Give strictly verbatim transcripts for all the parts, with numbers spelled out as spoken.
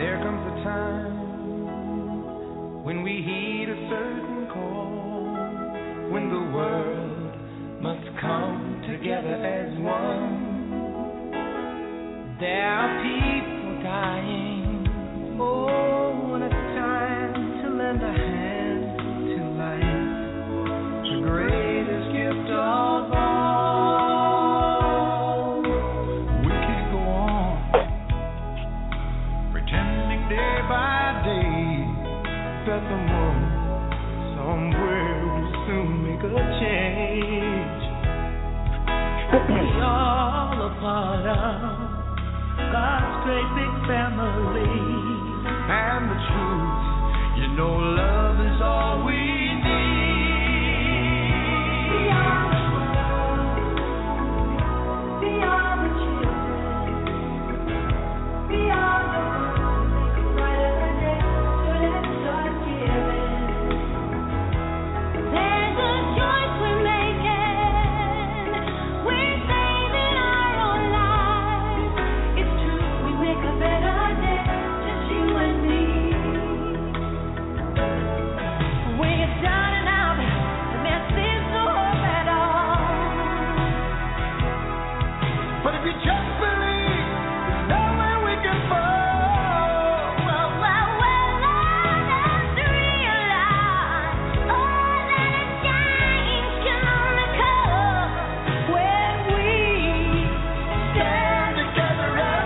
There comes a time when we heed a certain call, when the world must come together as one. There are people dying. Oh, when it's time to lend a hand to life, the greatest gift of all. We can't go on pretending day by day that someone somewhere will soon make a change. We all a part of God's great big family, and the truth, you know, love is all we need. Beyond the world, beyond the children, beyond the world, make a brighter day, so let's start giving. There's a choice we're making, we're saving our own lives. It's true, we make a better day, just you and me. When you're down and out, and there seems no hope at all. But if you just believe, there's nowhere we can fall. Well, well, well, let us realize, oh, that a change can only come when we stand together as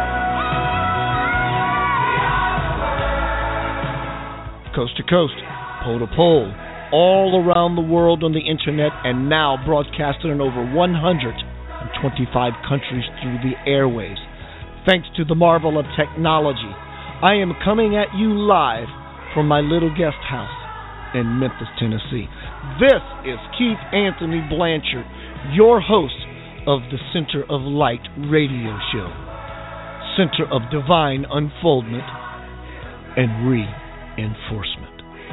one. Coast to coast, pole to pole, all around the world on the internet, and now broadcasted in over one hundred twenty-five countries through the airwaves. Thanks to the marvel of technology, I am coming at you live from my little guest house in Memphis, Tennessee. This is Keith Anthony Blanchard, your host of the Center of Light radio show, Center of Divine Unfoldment and Reinforcement.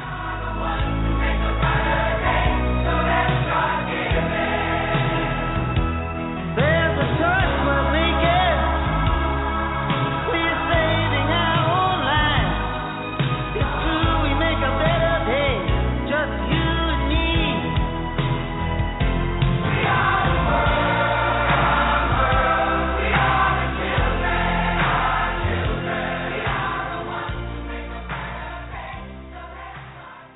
There's a choice we're making. We're saving our own lives. It's true, we make a better day, just you and me. We are the world, we are the children, our children. We are the ones who make a better day, so let's start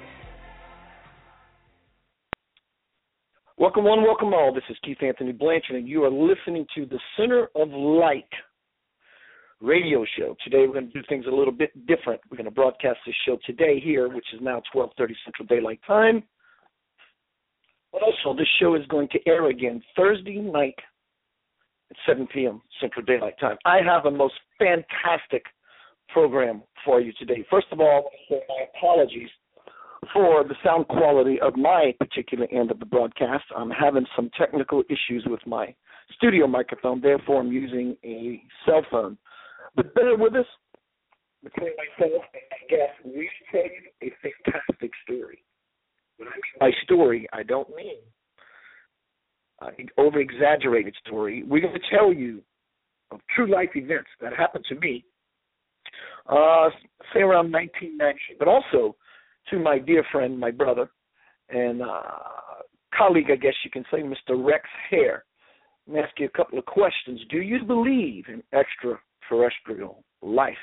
giving. Welcome one, welcome all. This is Keith Anthony Blanchard, and you are listening to the Center of Light radio show. Today we're going to do things a little bit different. We're going to broadcast this show today here, which is now twelve thirty Central Daylight Time. But also, this show is going to air again Thursday night at seven p.m. Central Daylight Time. I have a most fantastic program for you today. First of all, I want to say my apologies for the sound quality of my particular end of the broadcast. I'm having some technical issues with my studio microphone, therefore I'm using a cell phone. But bear with us. Between myself and my guest, we tell you a fantastic story. When I mean by story, I don't mean uh, an over-exaggerated story. We're going to tell you of true life events that happened to me, uh, say around nineteen ninety, but also to my dear friend, my brother, and uh, colleague, I guess you can say, Mister Rex Hare. Let me ask you a couple of questions. Do you believe in extraterrestrial life?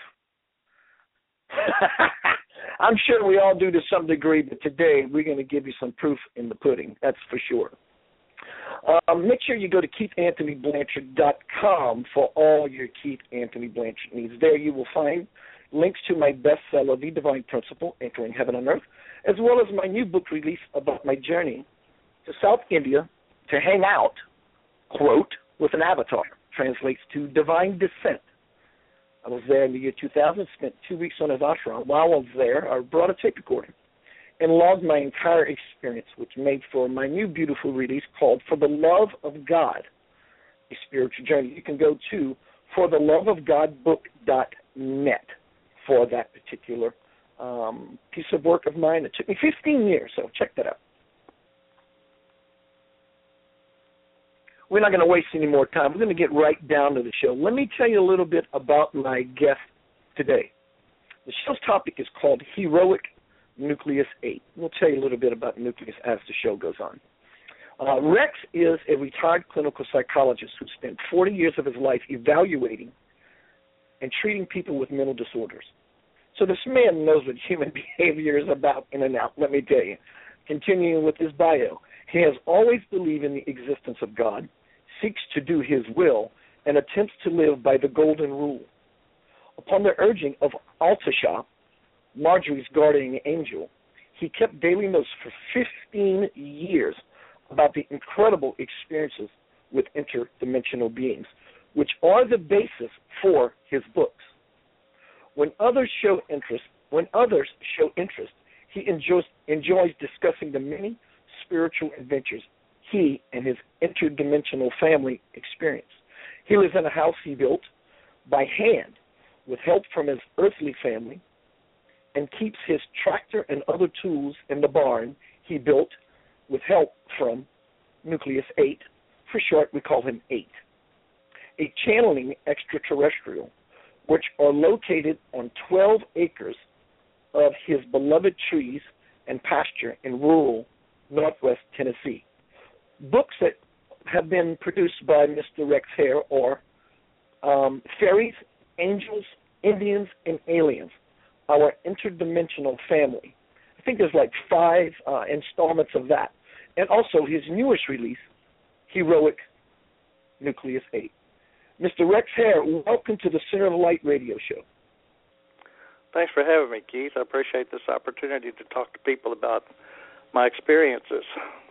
I'm sure we all do to some degree, but today we're going to give you some proof in the pudding, that's for sure. Um, make sure you go to keith anthony blanchard dot com for all your Keith Anthony Blanchard needs. There you will find links to my bestseller, The Divine Principle, Entering Heaven on Earth, as well as my new book release about my journey to South India to hang out, quote, with an avatar. Translates to divine descent. I was there in the year two thousand, spent two weeks on his ashram. While I was there, I brought a tape recorder and logged my entire experience, which made for my new beautiful release called For the Love of God, A Spiritual Journey. You can go to for the love of god book dot net for that particular um, piece of work of mine. It took me fifteen years, so check that out. We're not going to waste any more time. We're going to get right down to the show. Let me tell you a little bit about my guest today. The show's topic is called Heroic Nucleus eight. We'll tell you a little bit about Nucleus as the show goes on. Uh, Rex is a retired clinical psychologist who spent forty years of his life evaluating and treating people with mental disorders. So this man knows what human behavior is about in and out, let me tell you. Continuing with his bio, he has always believed in the existence of God, seeks to do his will, and attempts to live by the golden rule. Upon the urging of Altasha, Marjorie's guardian angel, he kept daily notes for fifteen years about the incredible experiences with interdimensional beings, which are the basis for his books. When others show interest, when others show interest, he enjoys, enjoys discussing the many spiritual adventures he and his interdimensional family experience. He lives in a house he built by hand with help from his earthly family and keeps his tractor and other tools in the barn he built with help from Nucleus eight. For short, we call him eight. A channeling extraterrestrial, which are located on twelve acres of his beloved trees and pasture in rural northwest Tennessee. Books that have been produced by Mister Rex Hare are um, Fairies, Angels, Indians, and Aliens, Our Interdimensional Family. I think there's like five uh, installments of that. And also his newest release, Heroic Nucleus eight. Mister Rex Hare, welcome to the Center of Light radio show. Thanks for having me, Keith. I appreciate this opportunity to talk to people about my experiences.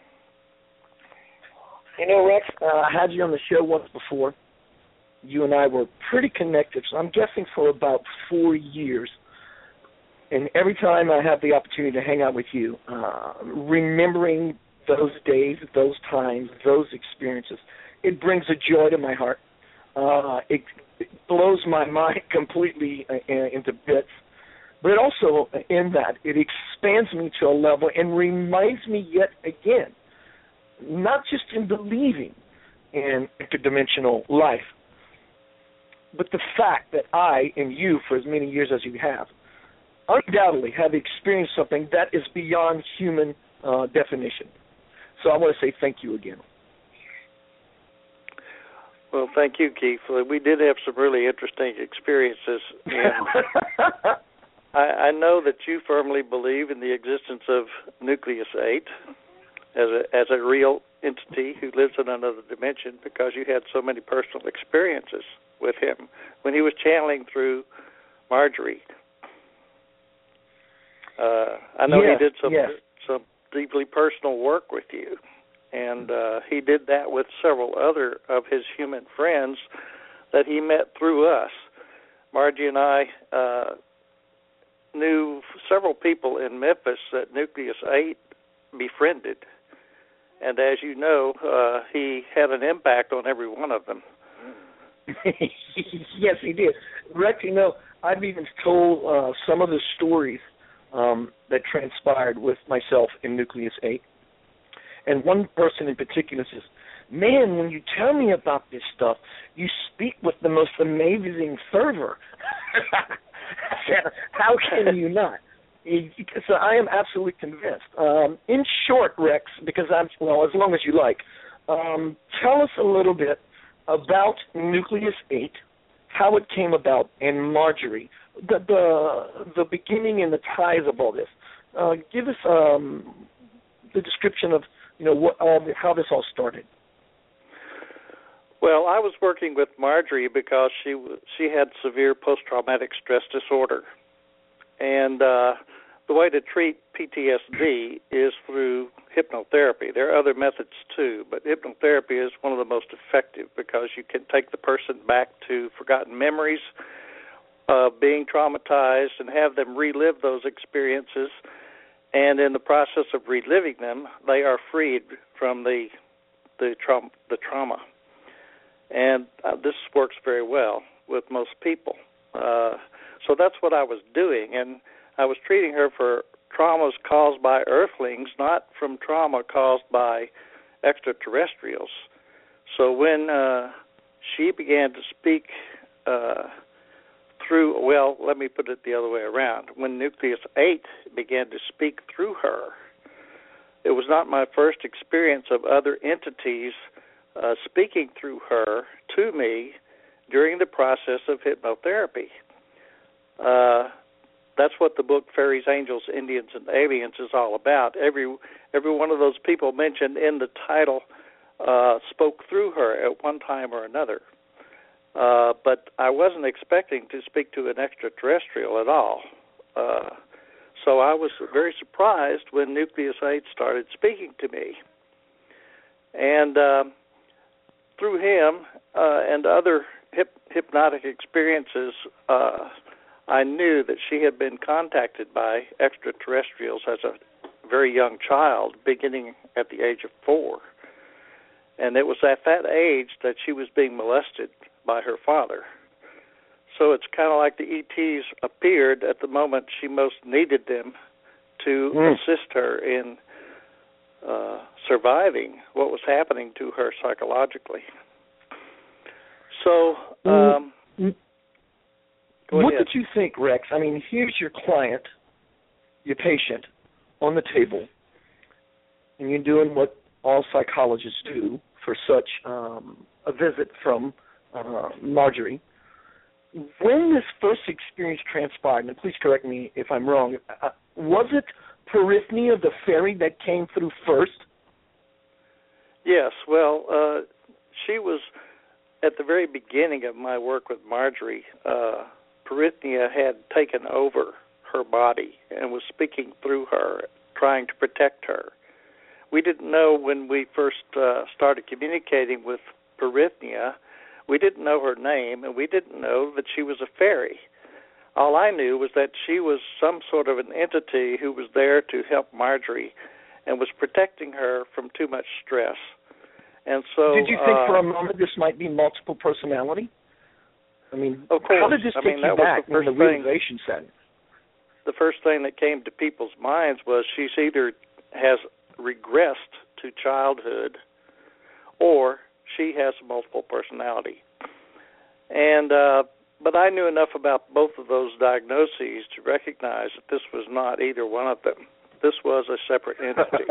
You know, Rex, uh, I had you on the show once before. You and I were pretty connected, so I'm guessing for about four years. And every time I have the opportunity to hang out with you, uh, remembering those days, those times, those experiences, it brings a joy to my heart. Uh, it, it blows my mind completely uh, into bits. But also in that, it expands me to a level and reminds me yet again, not just in believing in interdimensional life, but the fact that I and you, for as many years as you have, undoubtedly have experienced something that is beyond human uh, definition. So I want to say thank you again. Well, thank you, Keith. We did have some really interesting experiences. And I, I know that you firmly believe in the existence of Nucleus eight as a, as a real entity who lives in another dimension because you had so many personal experiences with him when he was channeling through Marjorie. Uh, I know yes, he did some yes. some deeply personal work with you, and uh, he did that with several other of his human friends that he met through us. Margie and I uh, knew several people in Memphis that Nucleus eight befriended, and as you know, uh, he had an impact on every one of them. Yes, he did. Rex, you know, I've even told uh, some of the stories um, that transpired with myself in Nucleus eight. And one person in particular says, man, when you tell me about this stuff, you speak with the most amazing fervor. How can you not? So I am absolutely convinced. Um, in short, Rex, because I'm, well, as long as you like, um, tell us a little bit about Nucleus eight, how it came about, and Marjorie, the the, the beginning and the ties of all this. Uh, give us um, the description of, you know, what all the, how this all started. Well, I was working with Marjorie because she she had severe post-traumatic stress disorder, and uh, the way to treat P T S D is through hypnotherapy. There are other methods too, but hypnotherapy is one of the most effective because you can take the person back to forgotten memories of being traumatized and have them relive those experiences, and in the process of reliving them, they are freed from the the, tra- the trauma. And uh, this works very well with most people. Uh, so that's what I was doing, and I was treating her for traumas caused by earthlings, not from trauma caused by extraterrestrials. So when uh, she began to speak uh, through, well, let me put it the other way around. When Nucleus eight began to speak through her, it was not my first experience of other entities uh, speaking through her to me during the process of hypnotherapy. Uh, that's what the book Fairies, Angels, Indians, and Aliens is all about. Every every one of those people mentioned in the title uh, spoke through her at one time or another. Uh, but I wasn't expecting to speak to an extraterrestrial at all. Uh, so I was very surprised when Nucleus eight started speaking to me. And uh, through him uh, and other hip, hypnotic experiences, uh, I knew that she had been contacted by extraterrestrials as a very young child, beginning at the age of four. And it was at that age that she was being molested by her father. So it's kind of like the E Ts appeared at the moment she most needed them to mm. assist her in uh, surviving what was happening to her psychologically. So, um, mm. what did you think, Rex? I mean, here's your client, your patient, on the table, and you're doing what all psychologists do for such um, a visit from uh, Marjorie. When this first experience transpired, and please correct me if I'm wrong, uh, was it Perithnia, the fairy, that came through first? Yes. Well, uh, she was at the very beginning of my work with Marjorie. Uh, Perithnia had taken over her body and was speaking through her, trying to protect her. We didn't know when we first uh, started communicating with Perithnia, we didn't know her name, and we didn't know that she was a fairy. All I knew was that she was some sort of an entity who was there to help Marjorie and was protecting her from too much stress. And so, did you think uh, for a moment this might be multiple personality? I mean, of course. How did this I take mean, you that back was the when first the thing, realization set? The first thing that came to people's minds was she's either has regressed to childhood or she has multiple personality. And uh, but I knew enough about both of those diagnoses to recognize that this was not either one of them. This was a separate entity.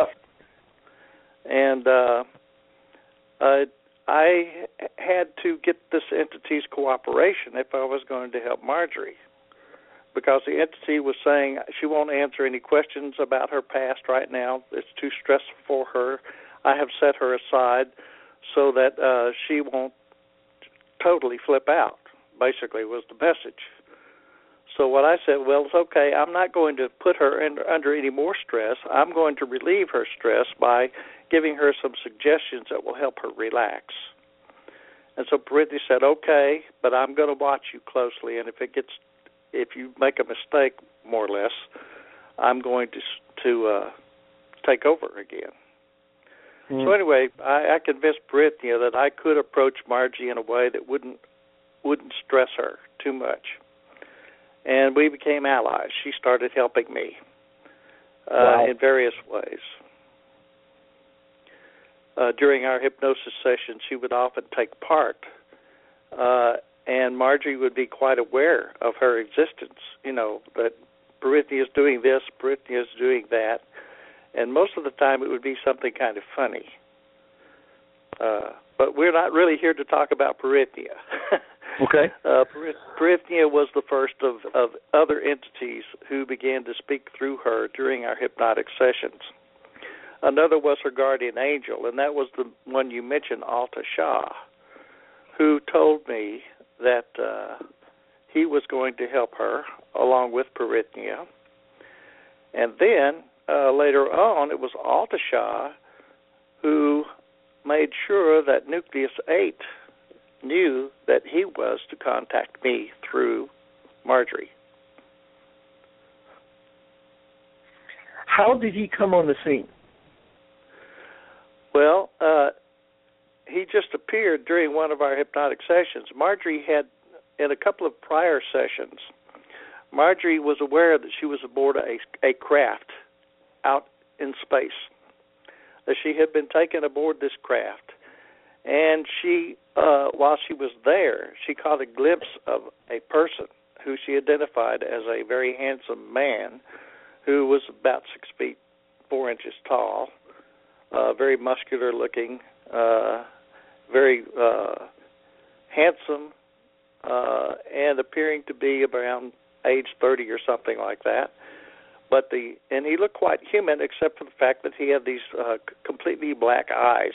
and uh, uh, I had to get this entity's cooperation if I was going to help Marjorie, because the entity was saying she won't answer any questions about her past right now. It's too stressful for her. I have set her aside so that uh, she won't totally flip out, basically, was the message. So what I said, well, it's okay. I'm not going to put her in, under any more stress. I'm going to relieve her stress by giving her some suggestions that will help her relax. And so Brittany said, okay, but I'm going to watch you closely, and if it gets, if you make a mistake, more or less, I'm going to to uh, take over again. Mm. So anyway, I, I convinced Brittany that I could approach Margie in a way that wouldn't wouldn't stress her too much. And we became allies. She started helping me uh, wow. in various ways. Uh, during our hypnosis sessions, she would often take part, uh, and Margie would be quite aware of her existence, you know, that Brittany is doing this, Brittany is doing that, and most of the time it would be something kind of funny. Uh, but we're not really here to talk about Perithnia. Okay. Uh, Perithnia was the first of, of other entities who began to speak through her during our hypnotic sessions. Another was her guardian angel, and that was the one you mentioned, Alta Shah, who told me that uh, he was going to help her along with Perithnia. And then uh, later on, it was Alta Shah who made sure that Nucleus eight knew that he was to contact me through Marjorie. How did he come on the scene? Well, uh, he just appeared during one of our hypnotic sessions. Marjorie had, in a couple of prior sessions, Marjorie was aware that she was aboard a, a craft out in space, that she had been taken aboard this craft. And she, uh, while she was there, she caught a glimpse of a person, who she identified as a very handsome man who was about six feet four inches tall, uh, very muscular looking, uh, very uh, handsome, uh, and appearing to be around age thirty or something like that. But the and he looked quite human, except for the fact that he had these uh, completely black eyes,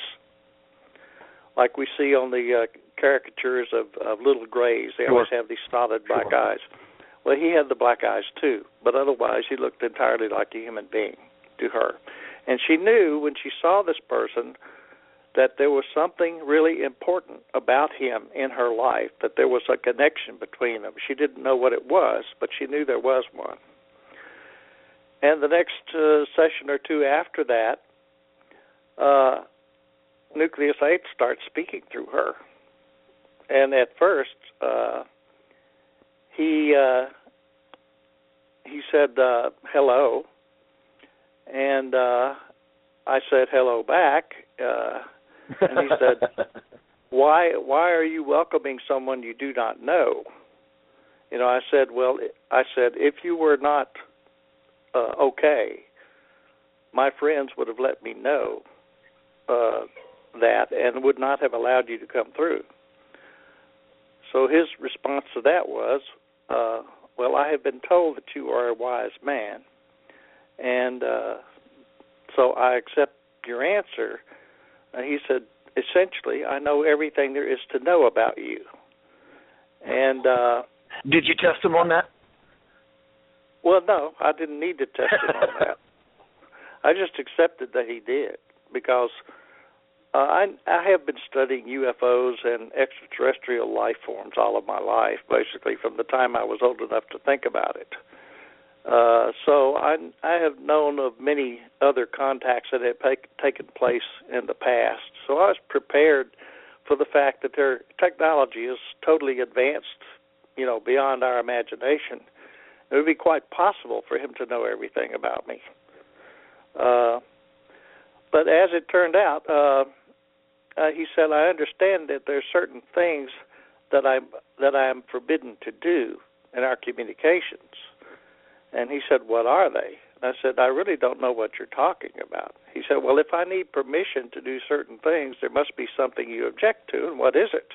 like we see on the uh, caricatures of, of little grays. They Sure. always have these solid black Sure. eyes. Well, he had the black eyes too, but otherwise he looked entirely like a human being to her. And she knew when she saw this person that there was something really important about him in her life, that there was a connection between them. She didn't know what it was, but she knew there was one. And the next uh, session or two after that, uh, Nucleus eight starts speaking through her. And at first, uh, he uh, he said, uh, hello. And uh, I said hello back. Uh, and he said, why why are you welcoming someone you do not know? You know, I said, well, I said, if you were not uh, okay, my friends would have let me know uh, that and would not have allowed you to come through. So his response to that was, uh, well, I have been told that you are a wise man, and uh, so I accept your answer. Uh, he said, essentially, I know everything there is to know about you. And uh, did you test him on that? Well, no, I didn't need to test him on that. I just accepted that he did, because uh, I, I have been studying U F Os and extraterrestrial life forms all of my life, basically from the time I was old enough to think about it. Uh, so I, I have known of many other contacts that have take, taken place in the past. So I was prepared for the fact that their technology is totally advanced, you know, beyond our imagination. It would be quite possible for him to know everything about me. Uh, but as it turned out, uh, uh, he said, I understand that there are certain things that I that I am forbidden to do in our communications. And he said, what are they? And I said, I really don't know what you're talking about. He said, well, if I need permission to do certain things, there must be something you object to, and what is it?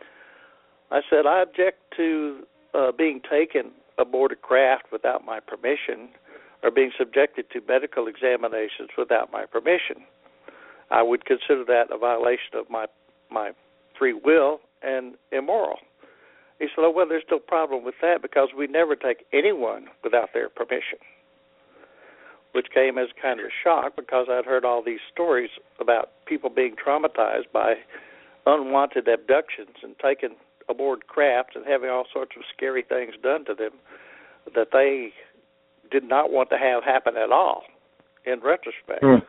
I said, I object to uh, being taken aboard a craft without my permission, or being subjected to medical examinations without my permission. I would consider that a violation of my my free will and immoral. He said, oh, well, there's no problem with that, because we never take anyone without their permission, which came as kind of a shock, because I'd heard all these stories about people being traumatized by unwanted abductions and taken aboard crafts and having all sorts of scary things done to them that they did not want to have happen at all, in retrospect. Mm.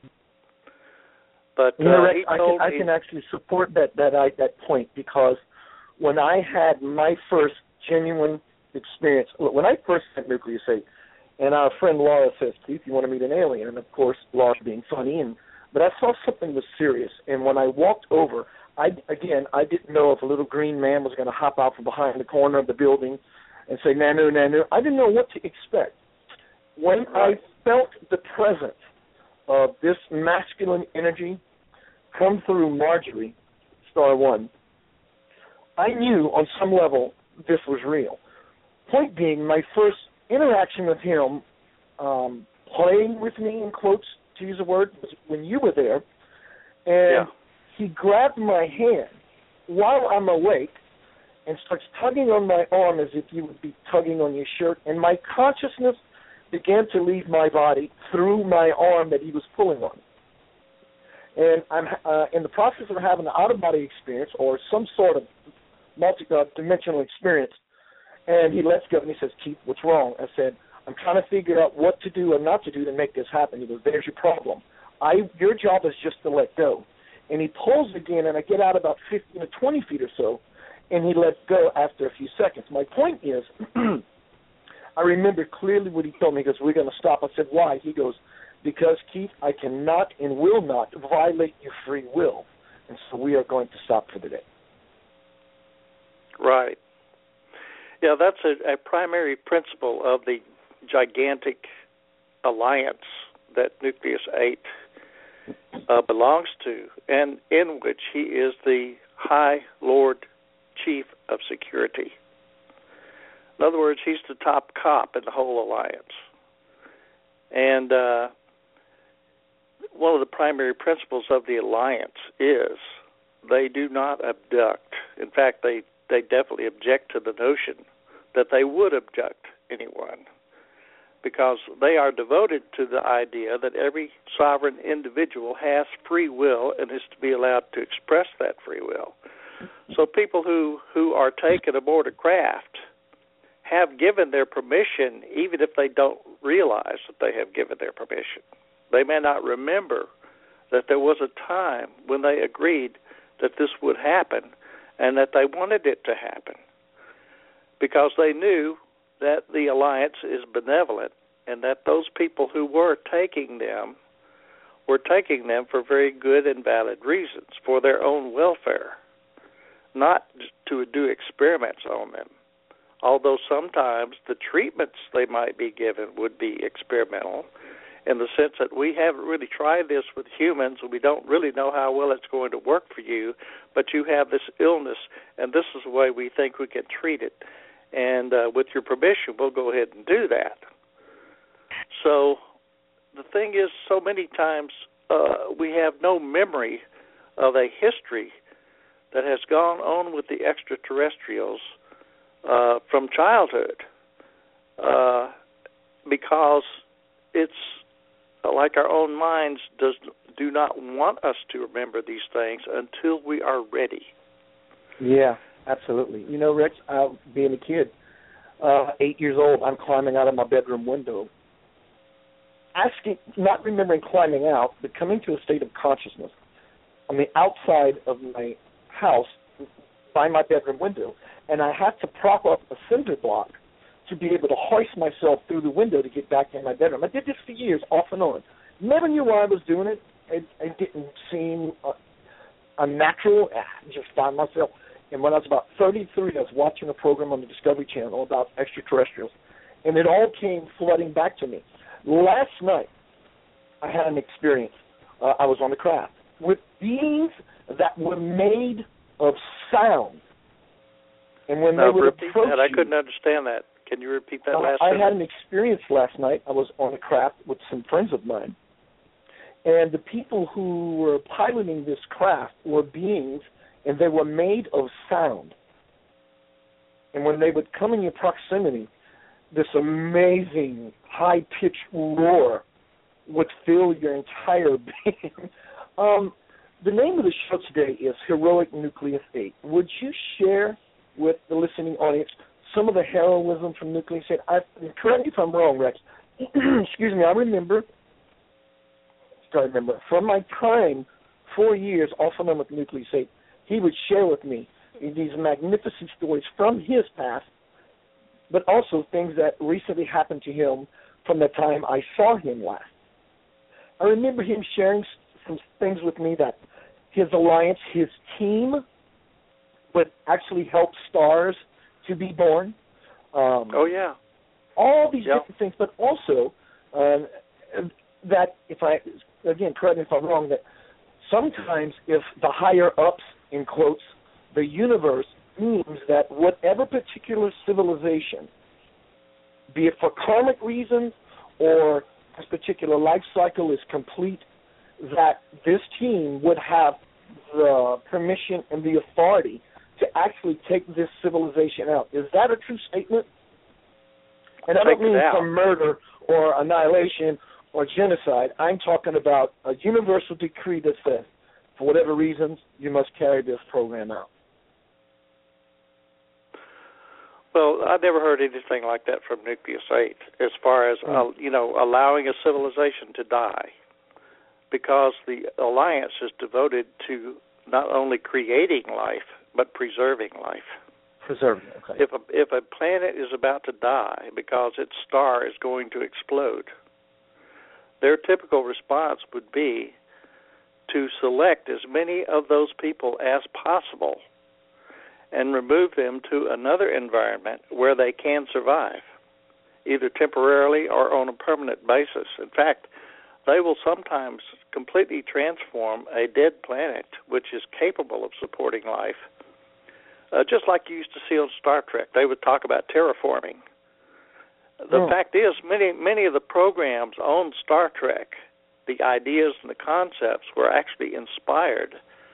But you know, uh, Rex, he I told can, I me, can actually support that that I, that point, because when I had my first genuine experience, when I first met Nucleus eight, and our friend Laura says, Keith, you want to meet an alien? And, of course, Laura being funny, and but I saw something was serious. And when I walked over, I again, I didn't know if a little green man was going to hop out from behind the corner of the building and say, Nanu, Nanu. I didn't know what to expect. When I felt the presence of this masculine energy come through Marjorie, Star One, I knew on some level this was real. Point being, my first interaction with him, um, playing with me, in quotes, to use a word, was when you were there, and yeah. he grabbed my hand while I'm awake and starts tugging on my arm as if you would be tugging on your shirt, and my consciousness began to leave my body through my arm that he was pulling on. And I'm uh, in the process of having an out-of-body experience or some sort of multi-dimensional experience, and he lets go and he says, Keith, what's wrong? I said, I'm trying to figure out what to do and not to do to make this happen. He goes, there's your problem. I, your job is just to let go. And he pulls again, and I get out about fifteen to twenty feet or so, and he lets go after a few seconds. My point is, I remember clearly what he told me. He goes, we're going to stop. I said, why? He goes, because, Keith, I cannot and will not violate your free will, and so we are going to stop for the day. Right. Yeah, that's a, a primary principle of the gigantic alliance that Nucleus eight uh, belongs to, and in which he is the High Lord Chief of Security. In other words, he's the top cop in the whole alliance. And uh, one of the primary principles of the alliance is they do not abduct. In fact, they, they definitely object to the notion that they would abduct anyone, because they are devoted to the idea that every sovereign individual has free will and is to be allowed to express that free will. So people who, who are taken aboard a craft have given their permission, even if they don't realize that they have given their permission. They may not remember that there was a time when they agreed that this would happen and that they wanted it to happen, because they knew that the alliance is benevolent and that those people who were taking them were taking them for very good and valid reasons, for their own welfare, not to do experiments on them. Although sometimes the treatments they might be given would be experimental, in the sense that we haven't really tried this with humans and we don't really know how well it's going to work for you, but you have this illness and this is the way we think we can treat it. And uh, with your permission, we'll go ahead and do that. So the thing is, so many times uh, we have no memory of a history that has gone on with the extraterrestrials uh, from childhood, uh, because it's like our own minds does do not want us to remember these things until we are ready. Yeah, absolutely. You know, Rex, uh, being a kid, uh, eight years old, I'm climbing out of my bedroom window, asking, not remembering climbing out, but coming to a state of consciousness on the outside of my house by my bedroom window, and I had to prop up a cinder block to be able to hoist myself through the window to get back in my bedroom. I did this for years, off and on. Never knew why I was doing it. It, it didn't seem uh, unnatural. I just found myself. And when I was about thirty-three, I was watching a program on the Discovery Channel about extraterrestrials, and it all came flooding back to me. Last night, I had an experience. Uh, I was on the craft with beings that were made of sound. And when now, they would repeat approach that. I you, couldn't understand that. Can you repeat that uh, last I sentence? had an experience last night. I was on a craft with some friends of mine, and the people who were piloting this craft were beings, and they were made of sound. And when they would come in your proximity, this amazing high-pitched roar would fill your entire being. um, the name of the show today is Heroic Nucleus eight. Would you share with the listening audience some of the heroism from Nucleus eight? I, correct me if I'm wrong, Rex. Excuse me, I remember, I remember, from my time, four years off and on with Nucleus eight, he would share with me these magnificent stories from his past, but also things that recently happened to him from the time I saw him last. I remember him sharing some things with me that his alliance, his team, would actually help stars to be born. Um, oh, yeah. All these yep. different things, but also uh, that, if I, again, correct me if I'm wrong, that sometimes if the higher-ups, in quotes, the universe means that whatever particular civilization, be it for karmic reasons or this particular life cycle is complete, that this team would have the permission and the authority to actually take this civilization out. Is that a true statement? And I don't mean for murder or annihilation or genocide. I'm talking about a universal decree that says, for whatever reasons, you must carry this program out. Well, I never heard anything like that from Nucleus eight, as far as, uh, you know, allowing a civilization to die, because the Alliance is devoted to not only creating life, but preserving life. Preserving, okay. If a, if a planet is about to die because its star is going to explode, their typical response would be to select as many of those people as possible and remove them to another environment where they can survive, either temporarily or on a permanent basis. In fact, they will sometimes completely transform a dead planet, which is capable of supporting life, uh, just like you used to see on Star Trek. They would talk about terraforming. The oh. fact is, many many of the programs on Star Trek, the ideas and the concepts were actually inspired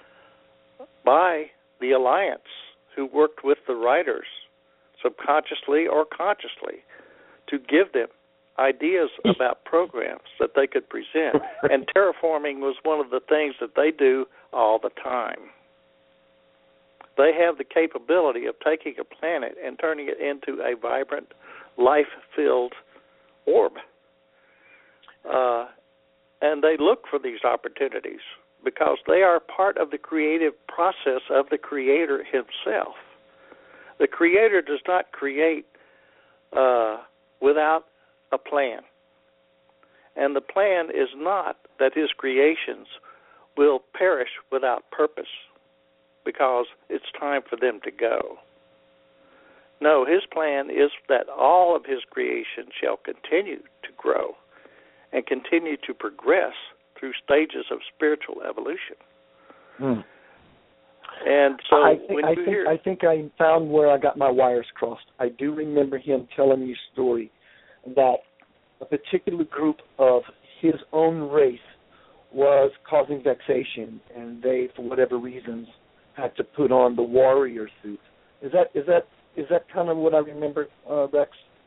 by the Alliance, who worked with the writers, subconsciously or consciously, to give them ideas about programs that they could present. And terraforming was one of the things that they do all the time. They have the capability of taking a planet and turning it into a vibrant, life-filled orb. Uh, and they look for these opportunities because they are part of the creative process of the Creator himself. The Creator does not create uh, without a plan. And the plan is not that his creations will perish without purpose because it's time for them to go. No, his plan is that all of his creation shall continue to grow and continue to progress through stages of spiritual evolution. Hmm. And so I think, when I, you think, hear... I think I found where I got my wires crossed. I do remember him telling me a story that a particular group of his own race was causing vexation, and they, for whatever reasons, had to put on the warrior suit. Is that is that is that kind of what I remember, uh, Rex?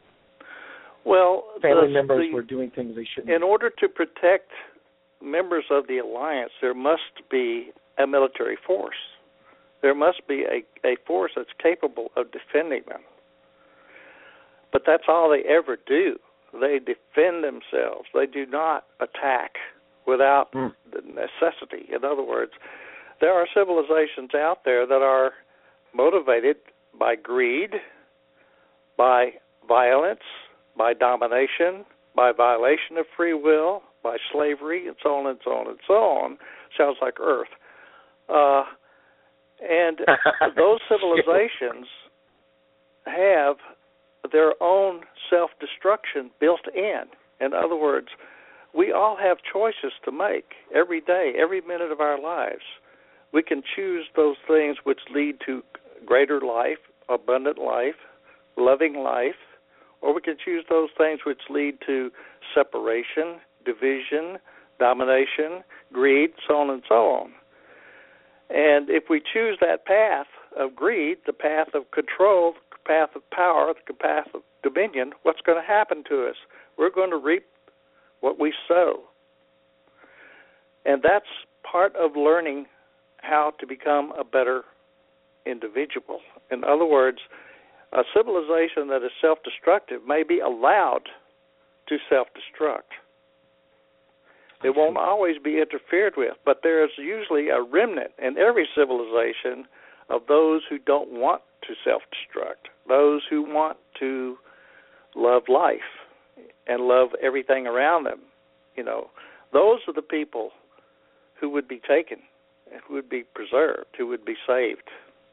Well, family the, members the, were doing things they shouldn't. In order to protect members of the Alliance, there must be a military force. There must be a, a force that's capable of defending them. But that's all they ever do. They defend themselves. They do not attack without mm. the necessity. In other words, there are civilizations out there that are motivated by greed, by violence, by domination, by violation of free will, by slavery, and so on and so on and so on. Sounds like Earth. Uh, and those civilizations have their own self-destruction built in. In other words, we all have choices to make every day, every minute of our lives. We can choose those things which lead to greater life, abundant life, loving life, or we can choose those things which lead to separation, division, domination, greed, so on and so on. And if we choose that path of greed, the path of control, the path of power, the path of dominion, what's going to happen to us? We're going to reap what we sow. And that's part of learning how to become a better individual. In other words, a civilization that is self-destructive may be allowed to self-destruct. It won't always be interfered with, but there is usually a remnant in every civilization of those who don't want to self-destruct, those who want to love life and love everything around them. You know, those are the people who would be taken, who would be preserved, who would be saved.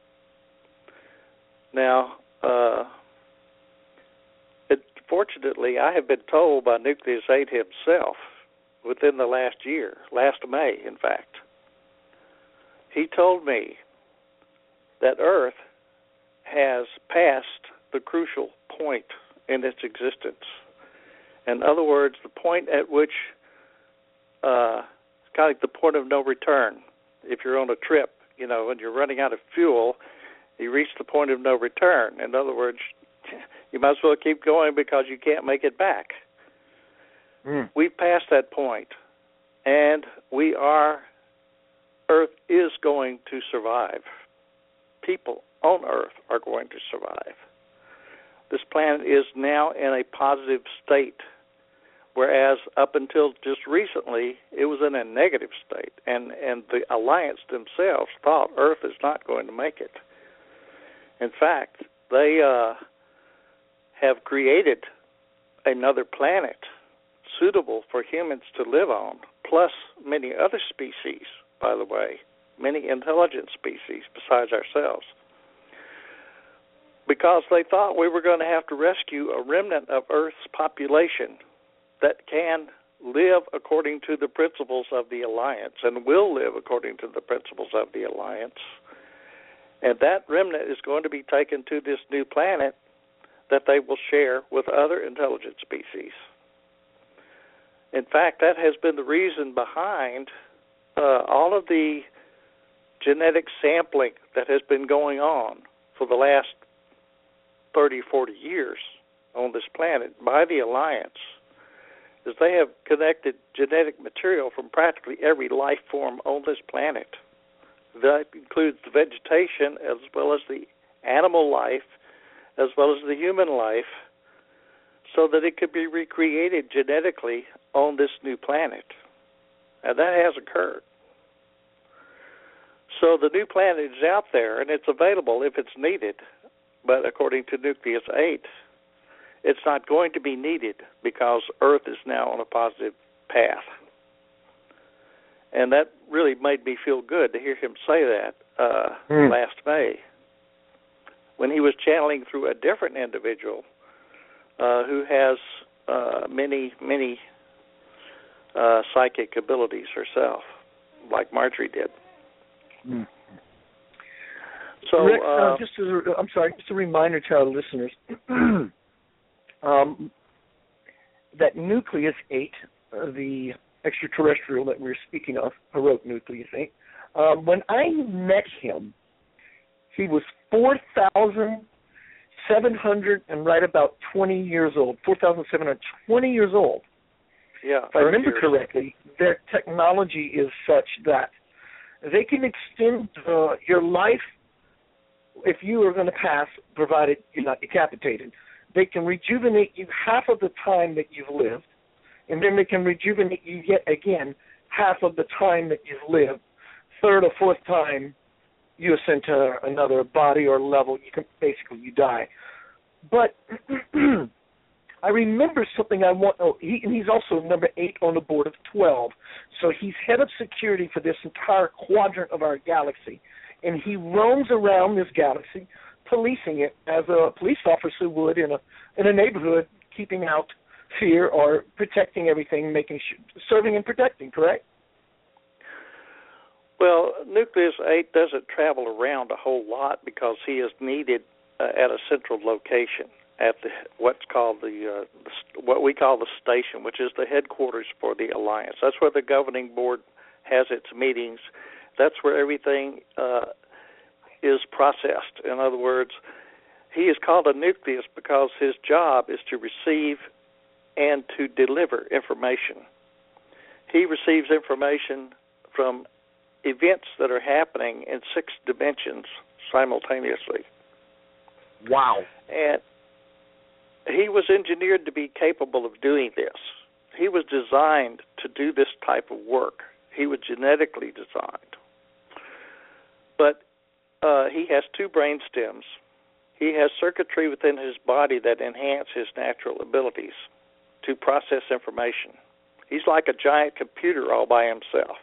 Now, uh, it, fortunately, I have been told by Nucleus eight himself within the last year, last May, in fact, he told me that Earth has passed the crucial point in its existence. In other words, the point at which, uh, it's kind of like the point of no return. If you're on a trip, you know, and you're running out of fuel, you reach the point of no return. In other words, you might as well keep going because you can't make it back. Mm. We've passed that point, and we are, Earth is going to survive. People on Earth are going to survive. This planet is now in a positive state, whereas up until just recently, it was in a negative state, and, and the Alliance themselves thought Earth is not going to make it. In fact, they uh, have created another planet suitable for humans to live on, plus many other species, by the way, many intelligent species besides ourselves. because they thought we were going to have to rescue a remnant of Earth's population that can live according to the principles of the Alliance and will live according to the principles of the Alliance. And that remnant is going to be taken to this new planet that they will share with other intelligent species. In fact, that has been the reason behind uh, all of the genetic sampling that has been going on for the last thirty, forty years on this planet by the Alliance, is they have connected genetic material from practically every life form on this planet. That includes the vegetation as well as the animal life as well as the human life, so that it could be recreated genetically on this new planet. And that has occurred. So the new planet is out there, and it's available if it's needed. But according to Nucleus eight, it's not going to be needed because Earth is now on a positive path. And that really made me feel good to hear him say that uh, mm. last May, when he was channeling through a different individual uh, who has uh, many, many uh, psychic abilities herself, like Marjorie did. Mm. So, Rick, uh, uh, just as a, I'm sorry, just a reminder to our listeners um, that Nucleus eight, uh, the extraterrestrial that we're speaking of, heroic Nucleus eight, um, when I met him, he was four thousand seven hundred and right about twenty years old, four thousand seven hundred twenty years old. Yeah, if I remember years. correctly, their technology is such that they can extend uh, your life if you are going to pass, provided you're not decapitated. They can rejuvenate you half of the time that you've lived, and then they can rejuvenate you yet again half of the time that you've lived. Third or fourth time you ascend to another body or level, you can basically you die. But I remember something I want. Oh, he, and he's also number eight on the board of twelve. So he's head of security for this entire quadrant of our galaxy, and he roams around this galaxy, policing it as a police officer would in a in a neighborhood, keeping out fear or protecting everything, making sure, serving and protecting. Correct? Well, Nucleus eight doesn't travel around a whole lot because he is needed uh, at a central location at the what's called the, uh, the what we call the station, which is the headquarters for the Alliance. That's where the governing board has its meetings. That's where everything uh, is processed. In other words, he is called a nucleus because his job is to receive and to deliver information. He receives information from events that are happening in six dimensions simultaneously. Wow. And he was engineered to be capable of doing this. He was designed to do this type of work. He was genetically designed. But uh, he has two brain stems. He has circuitry within his body that enhance his natural abilities to process information. He's like a giant computer all by himself.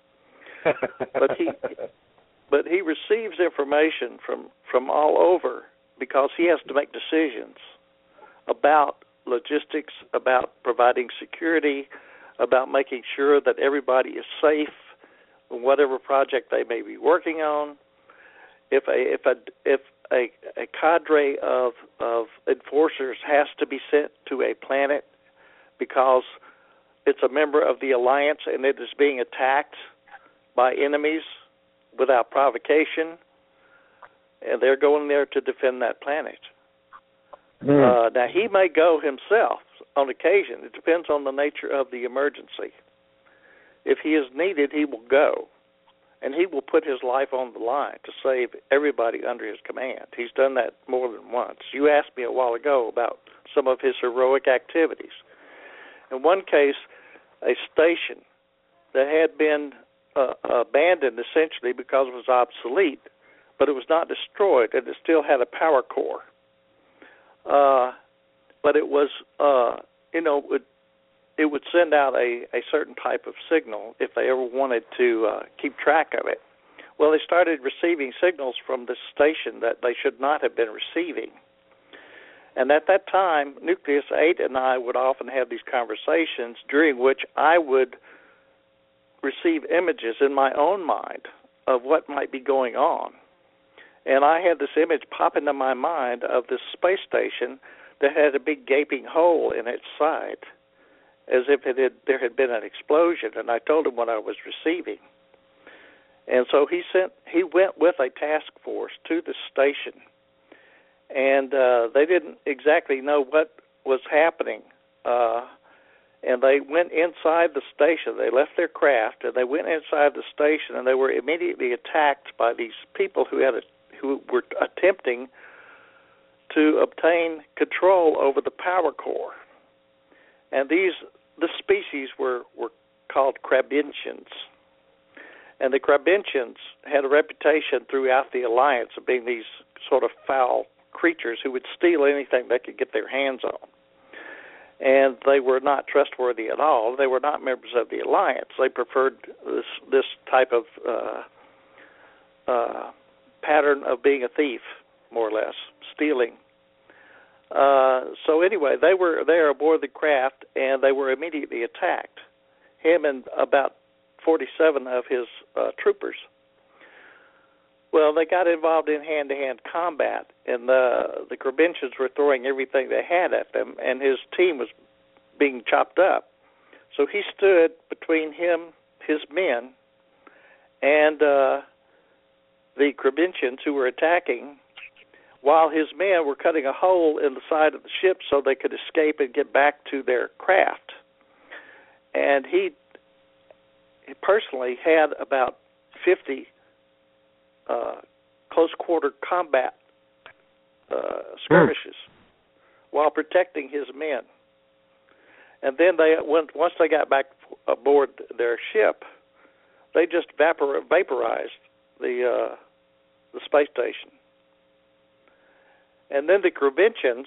but he but he receives information from, from all over because he has to make decisions about logistics, about providing security, about making sure that everybody is safe in whatever project they may be working on. If a if a if a, a cadre of of enforcers has to be sent to a planet because it's a member of the Alliance and it is being attacked by enemies without provocation, and they're going there to defend that planet. Mm. Uh, now, he may go himself on occasion. It depends on the nature of the emergency. If he is needed, he will go, and he will put his life on the line to save everybody under his command. He's done that more than once. You asked me a while ago about some of his heroic activities. In one case, a station that had been uh, abandoned essentially because it was obsolete, but it was not destroyed, and it still had a power core. Uh, but it was, uh, you know, it, it would send out a, a certain type of signal if they ever wanted to uh, keep track of it. Well, they started receiving signals from the station that they should not have been receiving. And at that time, Nucleus eight and I would often have these conversations during which I would receive images in my own mind of what might be going on. And I had this image pop into my mind of this space station that had a big gaping hole in its side, as if it had, there had been an explosion, and I told him what I was receiving. And so he sent. He went with a task force to the station, and uh, they didn't exactly know what was happening. Uh, and they went inside the station. They left their craft, and they went inside the station, and they were immediately attacked by these people who had a, who were attempting to obtain control over the power core. And these the species were, were called Krabintians. And the Krabintians had a reputation throughout the Alliance of being these sort of foul creatures who would steal anything they could get their hands on. And they were not trustworthy at all. They were not members of the Alliance. They preferred this this type of uh, uh, pattern of being a thief, more or less, stealing. Uh, so anyway, they were there aboard the craft, and they were immediately attacked. Him and about forty-seven of his uh, troopers. Well, they got involved in hand-to-hand combat, and the the Krabintians were throwing everything they had at them, and his team was being chopped up. So he stood between him, his men, and uh, the Krabintians who were attacking, while his men were cutting a hole in the side of the ship so they could escape and get back to their craft. And he, he personally had about fifty uh, close-quarter combat uh, skirmishes mm. while protecting his men. And then they, once they got back aboard their ship, they just vapor, vaporized the uh, the space station. And then the Krabintians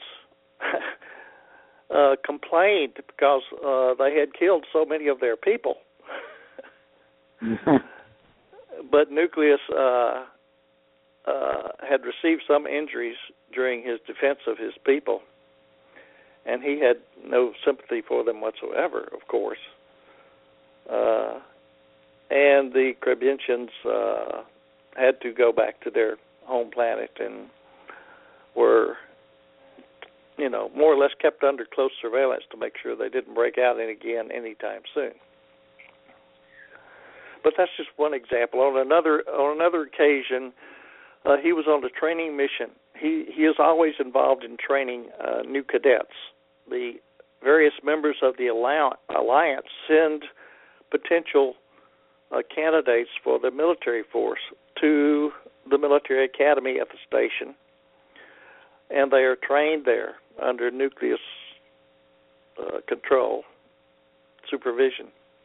uh, complained because uh, they had killed so many of their people. But Nucleus uh, uh, had received some injuries during his defense of his people, and he had no sympathy for them whatsoever, of course. Uh, and the Krabintians uh, had to go back to their home planet and were, you know, more or less kept under close surveillance to make sure they didn't break out in again anytime soon. But that's just one example. On another on another occasion, uh, he was on a training mission. He he is always involved in training uh, new cadets. The various members of the Alliance send potential uh, candidates for the military force to the military academy at the station, and they are trained there under Nucleus uh, control, supervision.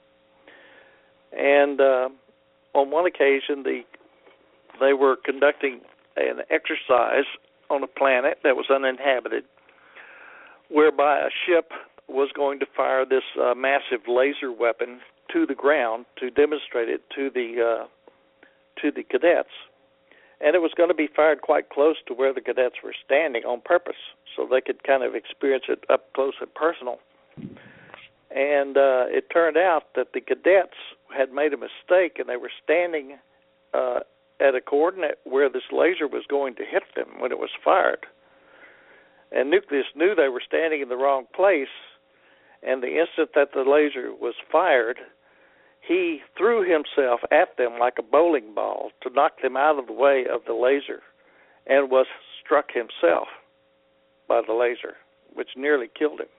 And uh, on one occasion, the they were conducting an exercise on a planet that was uninhabited, whereby a ship was going to fire this uh, massive laser weapon to the ground to demonstrate it to the uh, to the cadets. And it was going to be fired quite close to where the cadets were standing on purpose, so they could kind of experience it up close and personal. And uh, it turned out that the cadets had made a mistake, and they were standing uh, at a coordinate where this laser was going to hit them when it was fired. And Nucleus knew they were standing in the wrong place, and the instant that the laser was fired, he threw himself at them like a bowling ball to knock them out of the way of the laser, and was struck himself by the laser, which nearly killed him.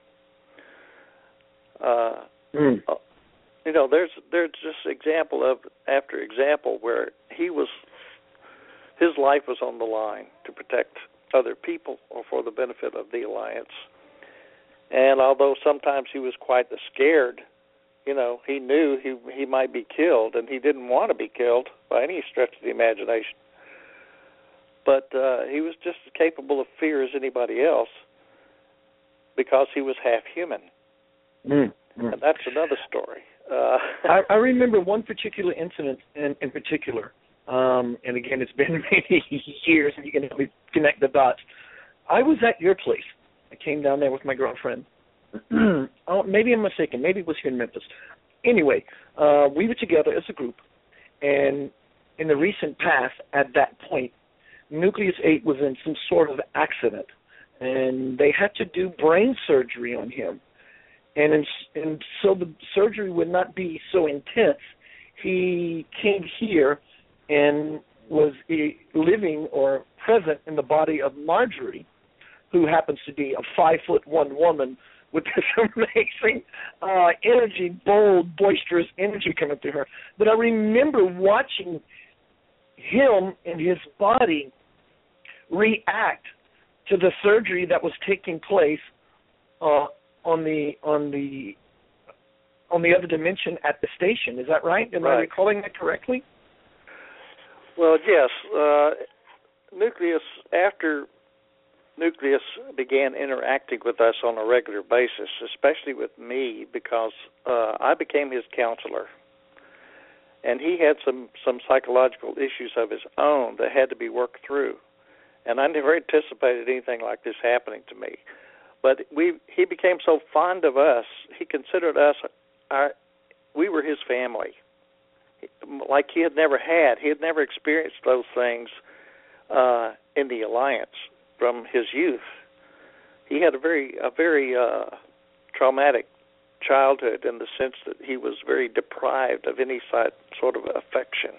Uh, mm. uh, you know, there's there's just example of after example where he was, his life was on the line to protect other people or for the benefit of the Alliance. And although sometimes he was quite scared, you know, he knew he he might be killed, and he didn't want to be killed by any stretch of the imagination. But uh, he was just as capable of fear as anybody else because he was half human. Mm, mm. And that's another story. Uh, I, I remember one particular incident in, in particular. um, and again, it's been many years, and you can help me connect the dots. I was at your place. I came down there with my girlfriend. oh, maybe I'm mistaken. Maybe it was here in Memphis. Anyway, uh, we were together as a group, and in the recent past, at that point, Nucleus eight was in some sort of accident, and they had to do brain surgery on him. And, in, and so the surgery would not be so intense. He came here and was living or present in the body of Marjorie, who happens to be a five-foot-one woman with this amazing uh, energy, bold, boisterous energy coming through her. But I remember watching him and his body react to the surgery that was taking place uh, on the on the on the other dimension at the station. Is that right? Am right. I recalling that correctly? Well, yes. Uh, Nucleus, after Nucleus began interacting with us on a regular basis, especially with me, because uh, I became his counselor. And he had some, some psychological issues of his own that had to be worked through. And I never anticipated anything like this happening to me. But we he became so fond of us, he considered us, our, we were his family. Like he had never had. He had never experienced those things uh, in the Alliance from his youth. He had a very a very uh, traumatic childhood in the sense that he was very deprived of any sort of affection.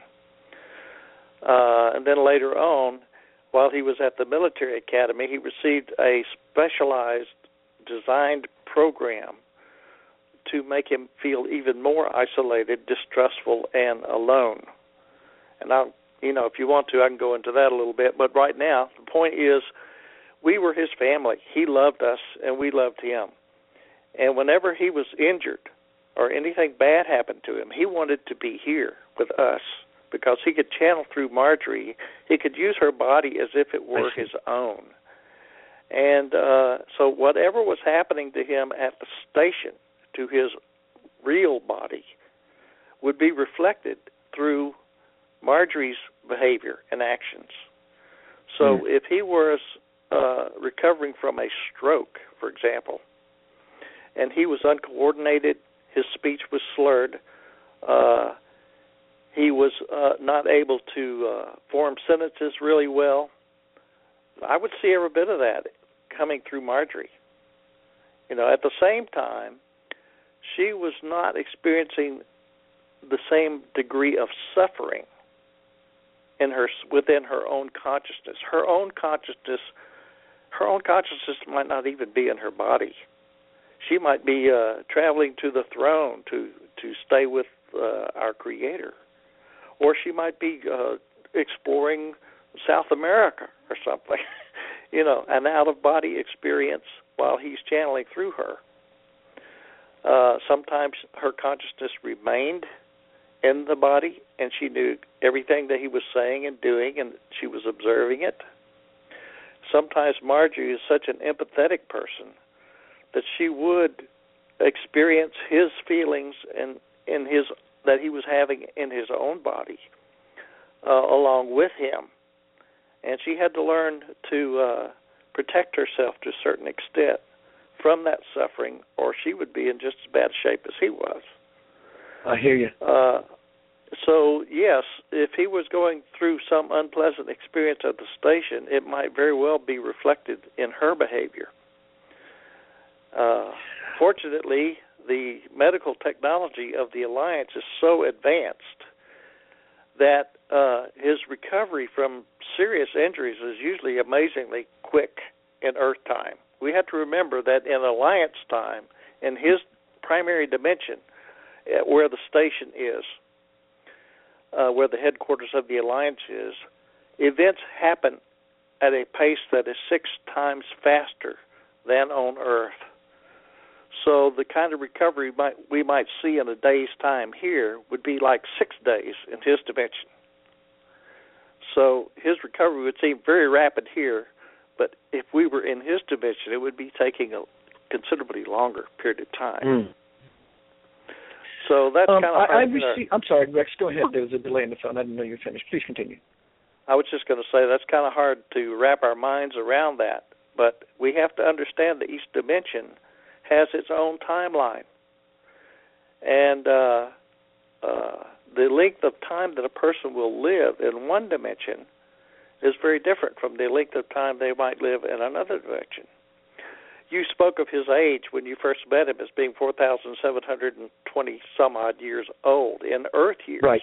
Uh, and then later on, while he was at the military academy, he received a specialized, designed program to make him feel even more isolated, distrustful, and alone. And I, you know, if you want to, I can go into that a little bit. But right now, the point is, we were his family. He loved us, and we loved him. And whenever he was injured or anything bad happened to him, he wanted to be here with us because he could channel through Marjorie. He could use her body as if it were his own. And uh, so whatever was happening to him at the station, to his real body, would be reflected through Marjorie's behavior and actions. So mm. if he was uh, recovering from a stroke, for example, and he was uncoordinated, his speech was slurred, uh, he was uh, not able to uh, form sentences really well, I would see every bit of that coming through Marjorie. You know, at the same time, she was not experiencing the same degree of suffering in her within her own consciousness. Her own consciousness, her own consciousness might not even be in her body. She might be uh, traveling to the throne to to stay with uh, our Creator, or she might be uh, exploring South America or something. You know, an out-of-body experience while he's channeling through her. Uh, sometimes her consciousness remained in the body, and she knew everything that he was saying and doing, and she was observing it. Sometimes Marjorie is such an empathetic person that she would experience his feelings and in his that he was having in his own body uh, along with him. And she had to learn to uh, protect herself to a certain extent from that suffering, or she would be in just as bad shape as he was. I hear you. Uh, so, yes, if he was going through some unpleasant experience at the station, it might very well be reflected in her behavior. Uh, fortunately, the medical technology of the Alliance is so advanced that uh, his recovery from serious injuries is usually amazingly quick in Earth time. We have to remember that in Alliance time, in his primary dimension, uh, where the station is, uh, where the headquarters of the Alliance is, events happen at a pace that is six times faster than on Earth. So the kind of recovery might, we might see in a day's time here would be like six days in his dimension. So his recovery would seem very rapid here, but if we were in his dimension, it would be taking a considerably longer period of time. Mm. So that's um, kind of I, I hard. received, I'm sorry, Rex, go ahead. There was a delay in the phone. I didn't know you were finished. Please continue. I was just going to say that's kind of hard to wrap our minds around that. But we have to understand that each dimension has its own timeline. And uh, uh, the length of time that a person will live in one dimension is very different from the length of time they might live in another dimension. You spoke of his age when you first met him as being four thousand seven hundred twenty some odd years old in Earth years. Right.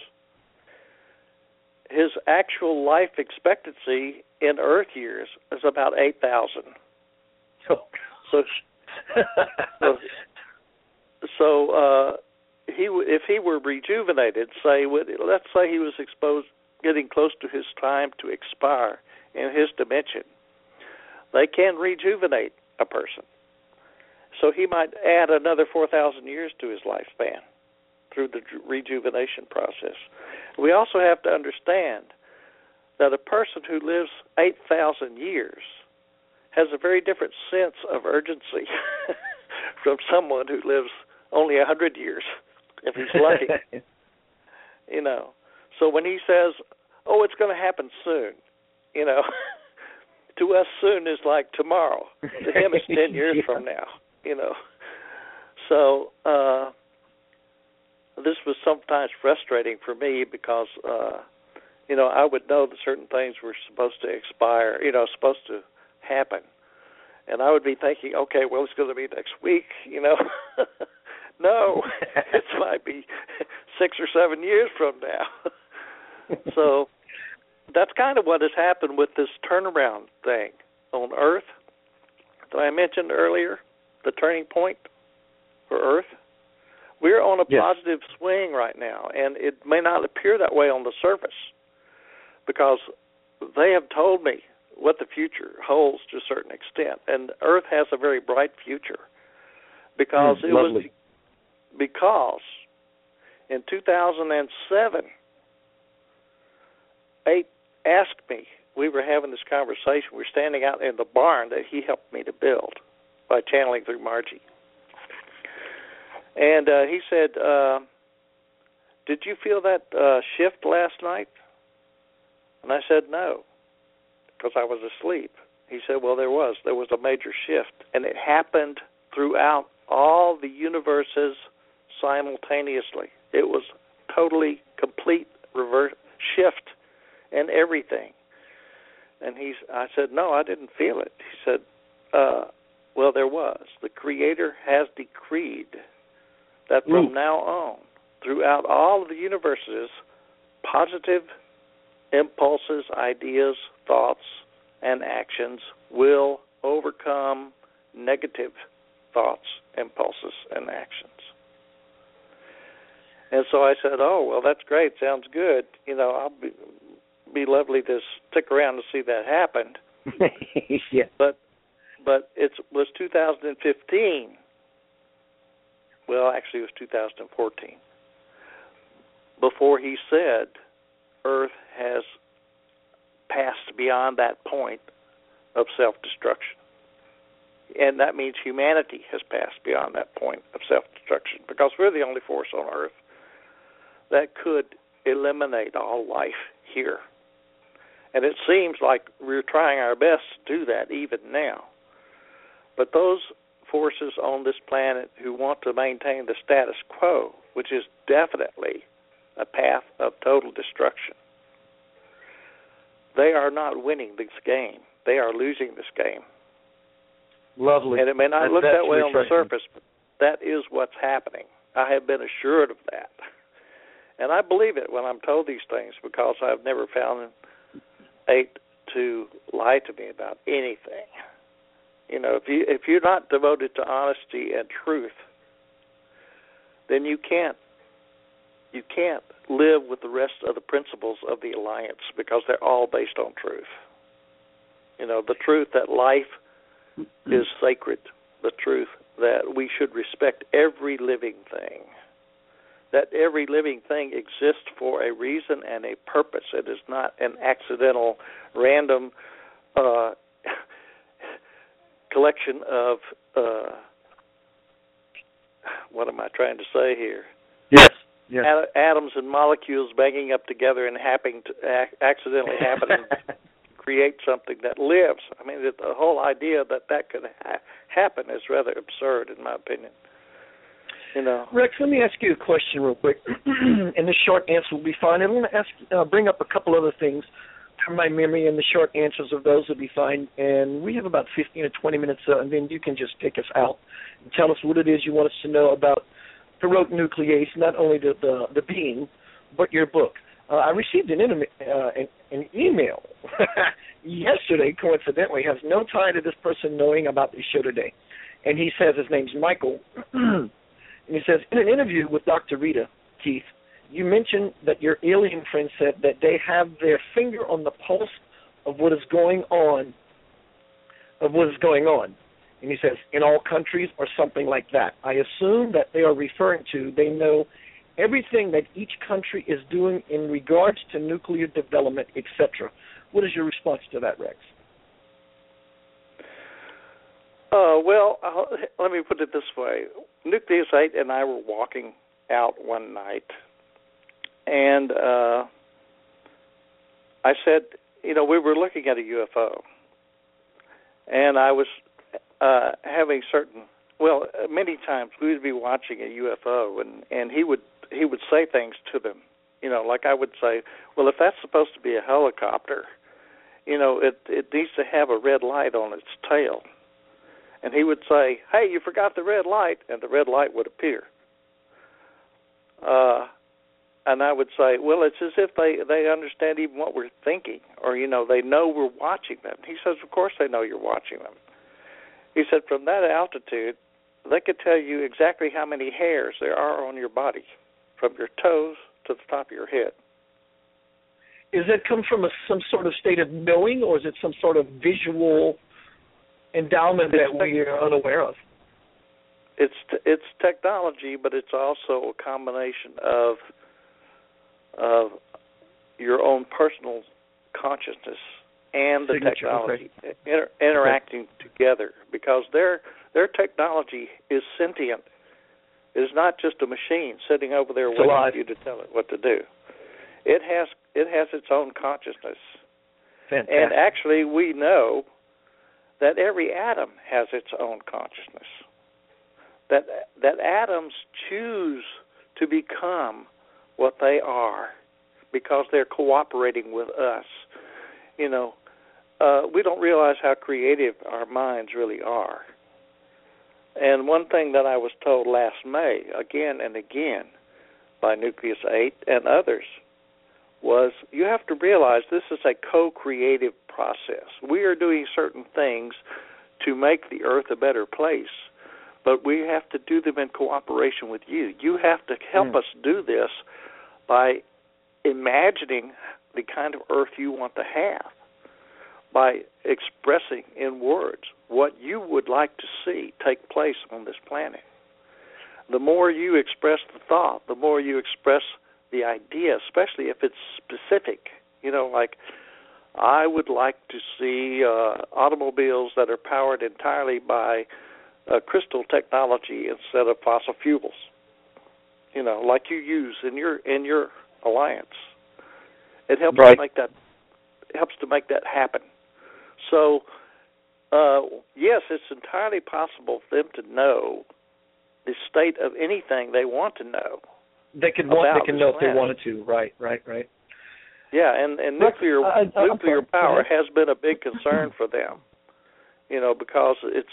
His actual life expectancy in Earth years is about eight thousand. Oh. So, so, so uh, he if he were rejuvenated, say, let's say he was exposed, getting close to his time to expire in his dimension, they can rejuvenate a person. So he might add another four thousand years to his lifespan through the rejuvenation process. We also have to understand that a person who lives eight thousand years has a very different sense of urgency from someone who lives only one hundred years, if he's lucky. You know, so when he says, oh, it's going to happen soon, you know, to us soon is like tomorrow. To him it's ten years yeah. from now, you know. So uh, this was sometimes frustrating for me because, uh, you know, I would know that certain things were supposed to expire, you know, supposed to happen. And I would be thinking, okay, well, it's going to be next week, you know. No, it might be six or seven years from now. So that's kind of what has happened with this turnaround thing on Earth that I mentioned earlier, the turning point for Earth. We're on a yes. positive swing right now, and it may not appear that way on the surface because they have told me what the future holds to a certain extent, and Earth has a very bright future because mm, it lovely. was because in two thousand seven, Eight asked me, we were having this conversation, we were standing out in the barn that he helped me to build by channeling through Margie. And uh, he said, uh, did you feel that uh, shift last night? And I said, no, because I was asleep. He said, well, there was. There was a major shift, and it happened throughout all the universes simultaneously. It was totally complete reverse shift and everything. And he's, I said, no, I didn't feel it. He said, uh, well, there was. The Creator has decreed that from Ooh. now on, throughout all of the universes, positive impulses, ideas, thoughts, and actions will overcome negative thoughts, impulses, and actions. And so I said, oh, well, that's great. Sounds good. You know, I'll be... be lovely to stick around to see that happen. yeah. But but it was two thousand fifteen. Well, actually, it was two thousand fourteen. Before he said, Earth has passed beyond that point of self-destruction. And that means humanity has passed beyond that point of self-destruction because we're the only force on Earth that could eliminate all life here. And it seems like we're trying our best to do that even now. But those forces on this planet who want to maintain the status quo, which is definitely a path of total destruction, they are not winning this game. They are losing this game. Lovely. And it may not and look that way refreshing. on the surface, but that is what's happening. I have been assured of that. And I believe it when I'm told these things because I've never found Eight to lie to me about anything. You know, if you if you're not devoted to honesty and truth, then you can't you can't live with the rest of the principles of the alliance because they're all based on truth. You know, the truth that life is sacred, the truth that we should respect every living thing, that every living thing exists for a reason and a purpose. It is not an accidental, random uh, collection of, uh, what am I trying to say here? Yes. Yes. Ad- atoms and molecules banging up together and happening to, ac- accidentally happening to create something that lives. I mean, the, the whole idea that that could ha- happen is rather absurd, in my opinion. You know, Rex, let me ask you a question real quick, and the short answer will be fine. I'm going to ask, uh, bring up a couple other things from my memory, and the short answers of those will be fine. And we have about fifteen or twenty minutes, uh, and then you can just take us out and tell us what it is you want us to know about heroic nuclease, not only the the, the being, but your book. Uh, I received an, uh, an, an email yesterday, coincidentally, has no tie to this person knowing about the show today. And he says his name's Michael. And he says, in an interview with Doctor Rita, Keith, you mentioned that your alien friend said that they have their finger on the pulse of what is going on, of what is going on. And he says, in all countries or something like that. I assume that they are referring to, they know everything that each country is doing in regards to nuclear development, et cetera. What is your response to that, Rex? Uh, well, I'll, let me put it this way. Nucleus eight and I were walking out one night, and uh, I said, you know, we were looking at a U F O, and I was uh, having certain, well, many times we would be watching a U F O, and, and he would he would say things to them, you know, like I would say, well, if that's supposed to be a helicopter, you know, it it needs to have a red light on its tail. And he would say, hey, you forgot the red light, and the red light would appear. Uh, and I would say, well, it's as if they, they understand even what we're thinking, or, you know, they know we're watching them. He says, of course they know you're watching them. He said, from that altitude, they could tell you exactly how many hairs there are on your body, from your toes to the top of your head. Does that come from a, some sort of state of knowing, or is it some sort of visual endowment that we are unaware of? It's t- it's technology, but it's also a combination of of your own personal consciousness and the Signature, technology okay. inter- interacting okay. together, because their their technology is sentient. It is not just a machine sitting over there it's waiting alive. for you to tell it what to do. It has it has its own consciousness. Fantastic. And actually, we know that every atom has its own consciousness, that that atoms choose to become what they are because they're cooperating with us. You know, uh, we don't realize how creative our minds really are. And one thing that I was told last May, again and again, by Nucleus eight and others, was you have to realize this is a co-creative process. We are doing certain things to make the earth a better place, but we have to do them in cooperation with you. You have to help mm. us do this by imagining the kind of earth you want to have, by expressing in words what you would like to see take place on this planet. The more you express the thought, the more you express the idea, especially if it's specific. You know, like, I would like to see uh, automobiles that are powered entirely by uh, crystal technology instead of fossil fuels. You know, like you use in your in your alliance. It helps right. to make that it helps to make that happen. So, uh, yes, it's entirely possible for them to know the state of anything they want to know. They can want, they can know if they wanted to. Right, right, right. Yeah, and, and nuclear I, I, nuclear power has been a big concern for them. You know, because it's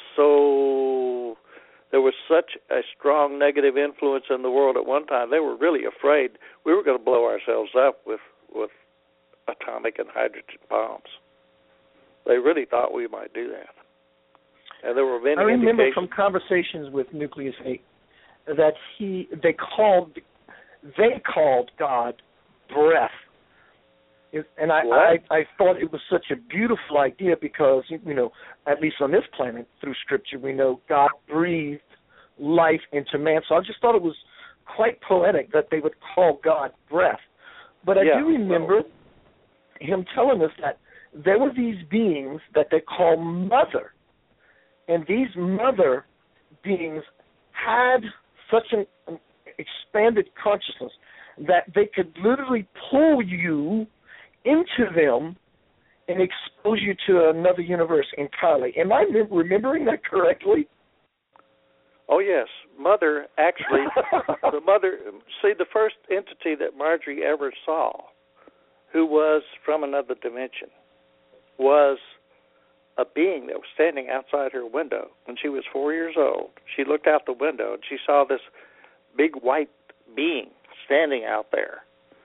so there was such a strong negative influence in the world at one time. They were really afraid we were going to blow ourselves up with with atomic and hydrogen bombs. They really thought we might do that. And there were many I remember indications. from conversations with Nucleus eight that he they called they called God breath. It, and I, I, I thought it was such a beautiful idea because, you know, at least on this planet, through Scripture, we know God breathed life into man. So I just thought it was quite poetic that they would call God breath. But I yeah, do remember well, him telling us that there were these beings that they call mother. And these mother beings had such an, expanded consciousness that they could literally pull you into them and expose you to another universe entirely. Am I mem- remembering that correctly? Oh, yes. Mother, actually, the mother, see, the first entity that Marjorie ever saw, who was from another dimension, was a being that was standing outside her window when she was four years old. She looked out the window and she saw this big white being standing out there.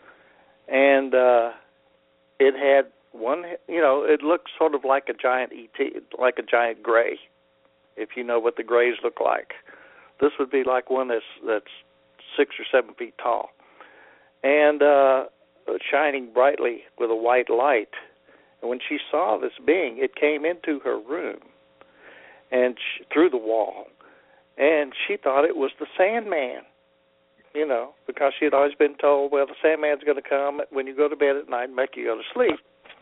And uh, it had one, you know, it looked sort of like a giant E T, like a giant gray, if you know what the grays look like. This would be like one that's that's six or seven feet tall, and uh, shining brightly with a white light. And when she saw this being, it came into her room and she, through the wall, and she thought it was the Sandman, you know, because she had always been told, well, the Sandman's going to come when you go to bed at night and make you go to sleep.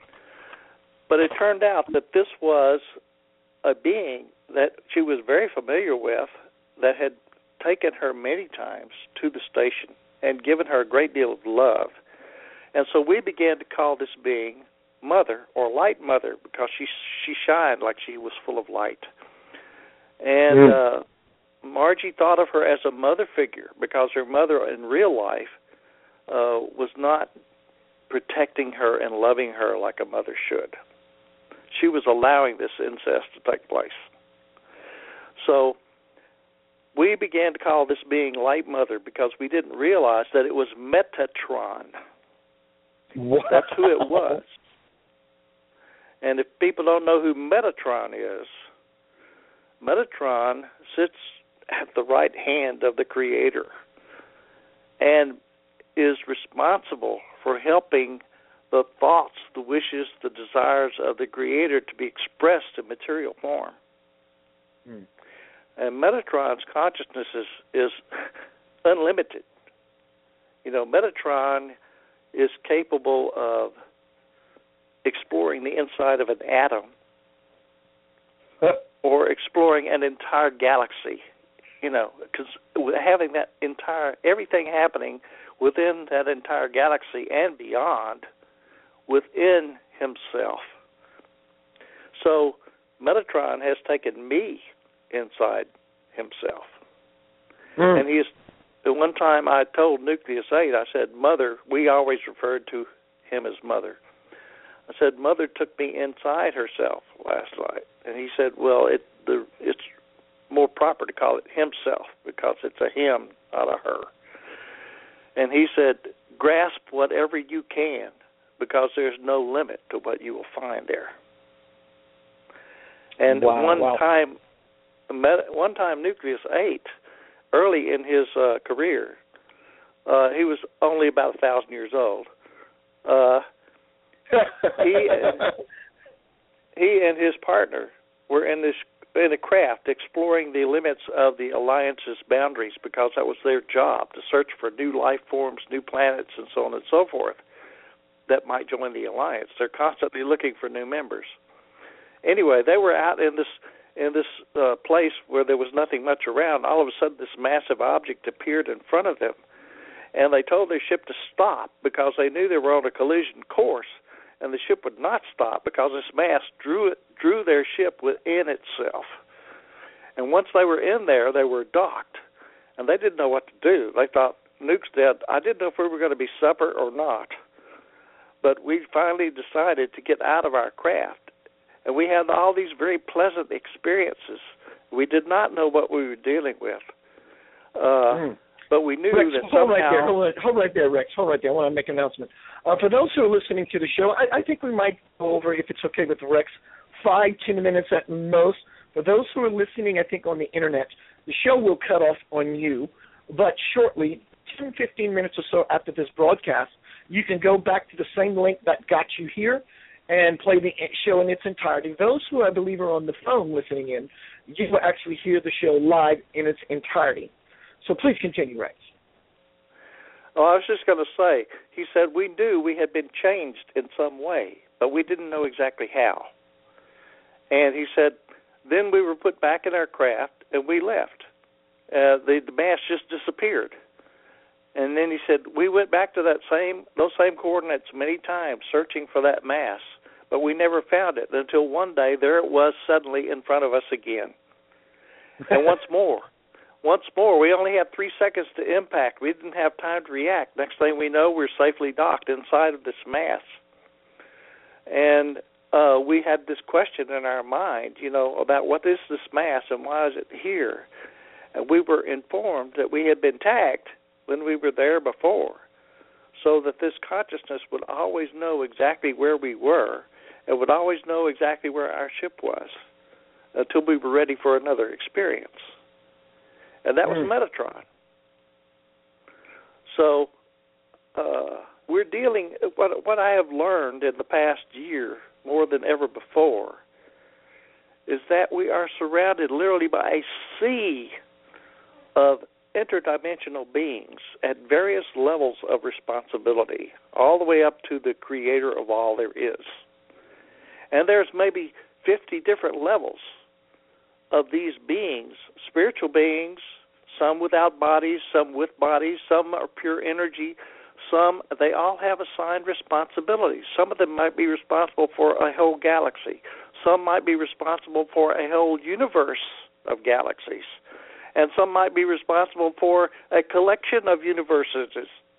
But it turned out that this was a being that she was very familiar with, that had taken her many times to the station and given her a great deal of love. And so we began to call this being Mother, or Light Mother, because she she shined like she was full of light. And uh, Margie thought of her as a mother figure because her mother in real life uh, was not protecting her and loving her like a mother should. She was allowing this incest to take place. So we began to call this being Light Mother because we didn't realize that it was Metatron. Wow. That's who it was. And if people don't know who Metatron is, Metatron sits at the right hand of the Creator and is responsible for helping the thoughts, the wishes, the desires of the Creator to be expressed in material form. Hmm. And Metatron's consciousness is, is unlimited. You know, Metatron is capable of exploring the inside of an atom or exploring an entire galaxy, you know, because having that entire, everything happening within that entire galaxy and beyond within himself. So Metatron has taken me inside himself. Mm. And he is, at one time I told Nucleus eight, I said, Mother, we always referred to him as Mother. I said, Mother took me inside herself last night. And he said, well, it the, it's more proper to call it himself because it's a him, not a her. And he said, grasp whatever you can because there's no limit to what you will find there. And wow, one wow. time, one time Nucleus eight, early in his uh, career, uh, he was only about a thousand years old. Uh, he and, he and his partner were in this in a craft exploring the limits of the Alliance's boundaries because that was their job, to search for new life forms, new planets, and so on and so forth that might join the Alliance. They're constantly looking for new members. Anyway, they were out in this in this uh, place where there was nothing much around. All of a sudden, this massive object appeared in front of them, and they told their ship to stop because they knew they were on a collision course, and the ship would not stop because this mass drew it, drew their ship within itself. And once they were in there, they were docked, and they didn't know what to do. They thought, Nuke's dead. I didn't know if we were going to be supper or not, but we finally decided to get out of our craft. And we had all these very pleasant experiences. We did not know what we were dealing with. Uh, mm. But we knew Rex, that hold somehow... Right there, hold, right, hold right there, Rex. Hold right there. I want to make an announcement. Uh, for those who are listening to the show, I, I think we might go over, if it's okay with Rex, five, ten minutes at most. For those who are listening, I think, on the Internet, the show will cut off on you. But shortly, ten, fifteen minutes or so after this broadcast, you can go back to the same link that got you here and play the show in its entirety. Those who, I believe, are on the phone listening in, you will actually hear the show live in its entirety. So please continue, Rex. Oh, I was just going to say, he said we knew we had been changed in some way, but we didn't know exactly how. And he said, then we were put back in our craft, and we left. Uh, the, the mass just disappeared. And then he said, we went back to that same those same coordinates many times searching for that mass, but we never found it until one day there it was suddenly in front of us again. And once more, once more, we only had three seconds to impact. We didn't have time to react. Next thing we know, we're safely docked inside of this mass. And uh, we had this question in our mind, you know, about what is this mass and why is it here? And we were informed that we had been tagged when we were there before, so that this consciousness would always know exactly where we were and would always know exactly where our ship was until we were ready for another experience. And that was mm. Metatron. So uh, we're dealing, what, what I have learned in the past year more than ever before is that we are surrounded literally by a sea of interdimensional beings at various levels of responsibility, all the way up to the creator of all there is. And there's maybe fifty different levels of these beings, spiritual beings, some without bodies, some with bodies, some are pure energy, some, they all have assigned responsibilities. Some of them might be responsible for a whole galaxy. Some might be responsible for a whole universe of galaxies. And some might be responsible for a collection of universes.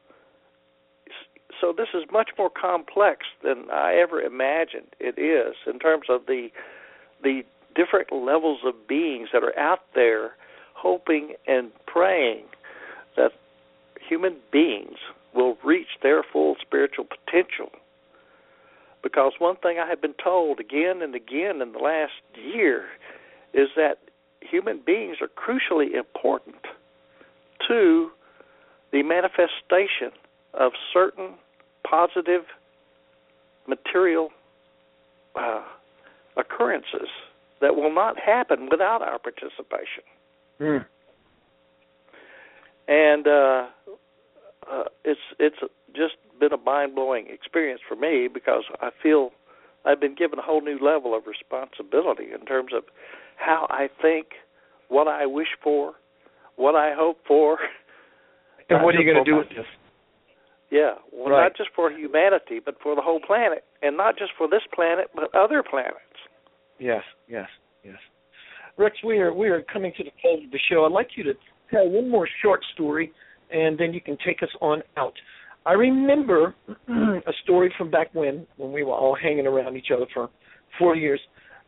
So this is much more complex than I ever imagined it is in terms of the the different levels of beings that are out there hoping and praying that human beings will reach their full spiritual potential. Because one thing I have been told again and again in the last year is that human beings are crucially important to the manifestation of certain positive material uh, occurrences that will not happen without our participation. Mm. And uh, uh, it's it's just been a mind-blowing experience for me because I feel I've been given a whole new level of responsibility in terms of how I think, what I wish for, what I hope for. And what are you going to do with this? Yeah, well, right. Not just for humanity, but for the whole planet. And not just for this planet, but other planets. Yes, yes, yes. Rex, we are we are coming to the close of the show. I'd like you to tell one more short story, and then you can take us on out. I remember a story from back when, when we were all hanging around each other for four years.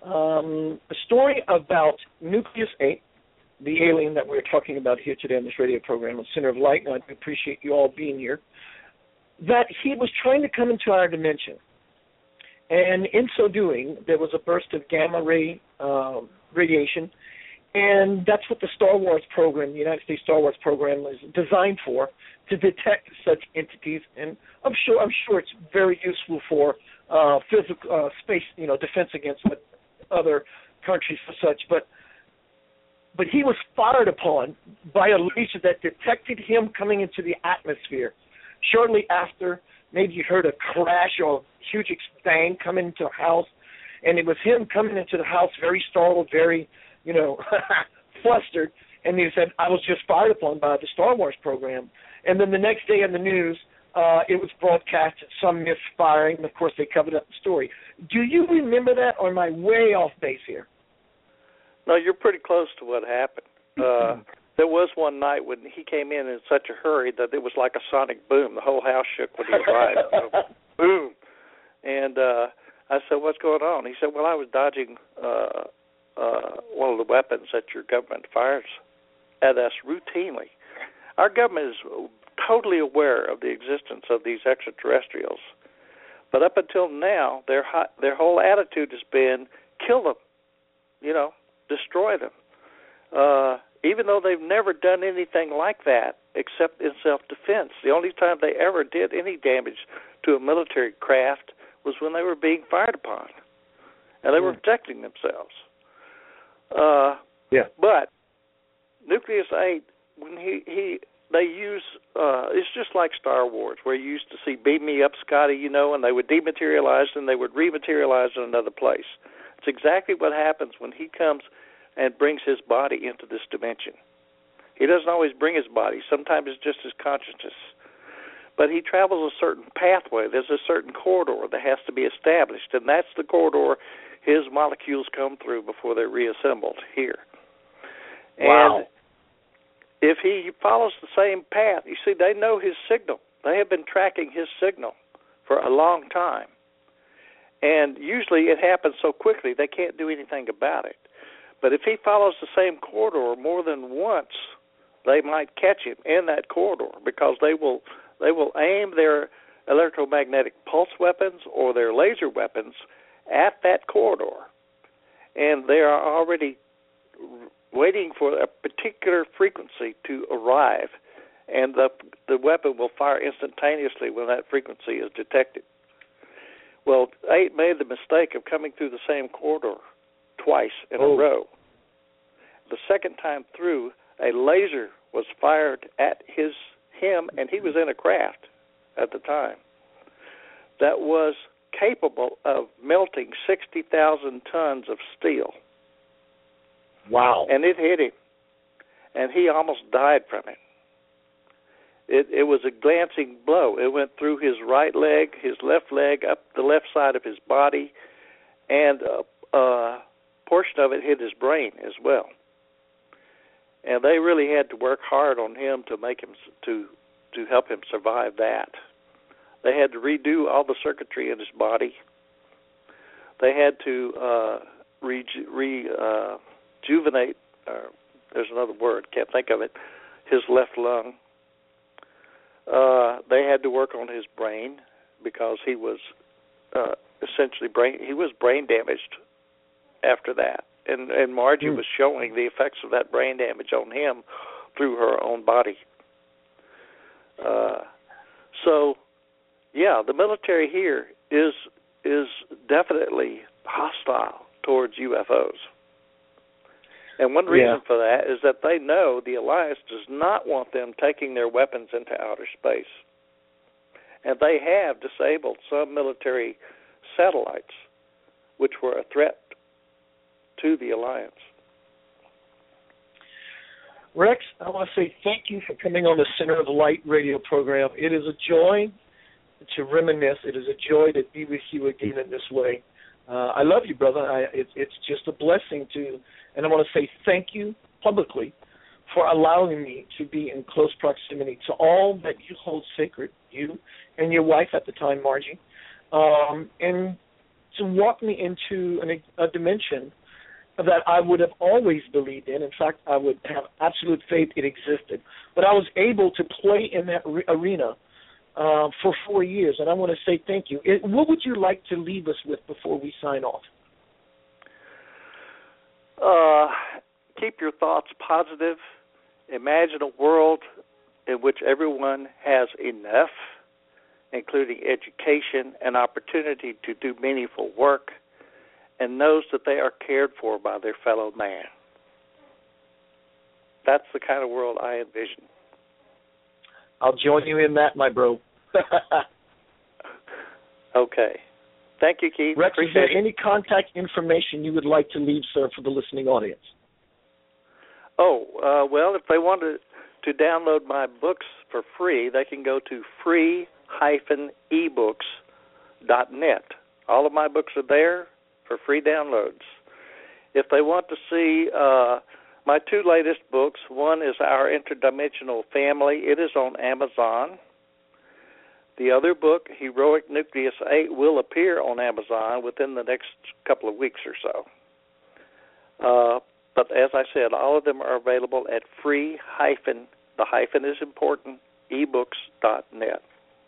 Um, a story about Nucleus eight, the alien that we're talking about here today on this radio program, the Center of Light, and I appreciate you all being here, that he was trying to come into our dimension. And in so doing, there was a burst of gamma ray uh, radiation, and that's what the Star Wars program, the United States Star Wars program, is designed for, to detect such entities. And I'm sure I'm sure it's very useful for uh, physical uh, space, you know, defense against other countries for such. But but he was fired upon by a laser that detected him coming into the atmosphere. Shortly after, maybe you heard a crash or a huge bang coming into a house, and it was him coming into the house very startled, very, you know, flustered, and he said, I was just fired upon by the Star Wars program. And then the next day in the news, uh, it was broadcast, some misfiring, and of course they covered up the story. Do you remember that, or am I way off base here? No, you're pretty close to what happened. Uh, there was one night when he came in in such a hurry that it was like a sonic boom. The whole house shook when he arrived. Boom. And uh, I said, what's going on? He said, well, I was dodging uh, uh, one of the weapons that your government fires at us routinely. Our government is totally aware of the existence of these extraterrestrials. But up until now, their their whole attitude has been, kill them, you know, destroy them. Uh, even though they've never done anything like that except in self-defense. The only time they ever did any damage to a military craft was when they were being fired upon. And they were protecting themselves. Uh, yeah. But Nucleus eight, when he, he they use, uh, it's just like Star Wars, where you used to see beam me up, Scotty, you know, and they would dematerialize and they would rematerialize in another place. It's exactly what happens when he comes and brings his body into this dimension. He doesn't always bring his body. Sometimes it's just his consciousness. But he travels a certain pathway. There's a certain corridor that has to be established, and that's the corridor his molecules come through before they're reassembled here. Wow. And if he follows the same path, you see, they know his signal. They have been tracking his signal for a long time. And usually it happens so quickly they can't do anything about it. But if he follows the same corridor more than once, they might catch him in that corridor because they will they will aim their electromagnetic pulse weapons or their laser weapons at that corridor. And they are already waiting for a particular frequency to arrive, and the the weapon will fire instantaneously when that frequency is detected. Well, eight made the mistake of coming through the same corridor twice in oh. a row. The second time through, a laser was fired at his him, and he was in a craft at the time that was capable of melting sixty thousand tons of steel. Wow. And it hit him, and he almost died from it. It, it was a glancing blow. It went through his right leg, his left leg, up the left side of his body, and a, a portion of it hit his brain as well. And they really had to work hard on him to make him to to help him survive that. They had to redo all the circuitry in his body. They had to uh, re, re uh, rejuvenate. Uh, there's another word, can't think of it. His left lung. Uh, they had to work on his brain because he was uh, essentially brain. He was brain damaged after that, and and Margie mm. was showing the effects of that brain damage on him through her own body. Uh, so, yeah, the military here is is definitely hostile towards U F Os. And one reason yeah. for that is that they know the Alliance does not want them taking their weapons into outer space. And they have disabled some military satellites, which were a threat to the Alliance. Rex, I want to say thank you for coming on the Center of the Light radio program. It is a joy to reminisce. It is a joy to be with you again in this way. Uh, I love you, brother. I, it, it's just a blessing to, and I want to say thank you publicly for allowing me to be in close proximity to all that you hold sacred, you and your wife at the time, Margie, um, and to walk me into an, a dimension that I would have always believed in. In fact, I would have absolute faith it existed. But I was able to play in that re- arena Uh, for four years, and I want to say thank you. It, what would you like to leave us with before we sign off? Uh, keep your thoughts positive. Imagine a world in which everyone has enough, including education and opportunity to do meaningful work, and knows that they are cared for by their fellow man. That's the kind of world I envision. I'll join you in that, my bro. Okay. Thank you, Keith. Rex, Appreciate is there it. any contact information you would like to leave, sir, for the listening audience? Oh, uh, well, if they want to, to download my books for free, they can go to free dash ebooks dot net. All of my books are there for free downloads. If they want to see uh, my two latest books, one is Our Interdimensional Family. It is on Amazon. The other book, Heroic Nucleus eight, will appear on Amazon within the next couple of weeks or so. Uh, but as I said, all of them are available at free hyphen, the hyphen is important, ebooks dot net.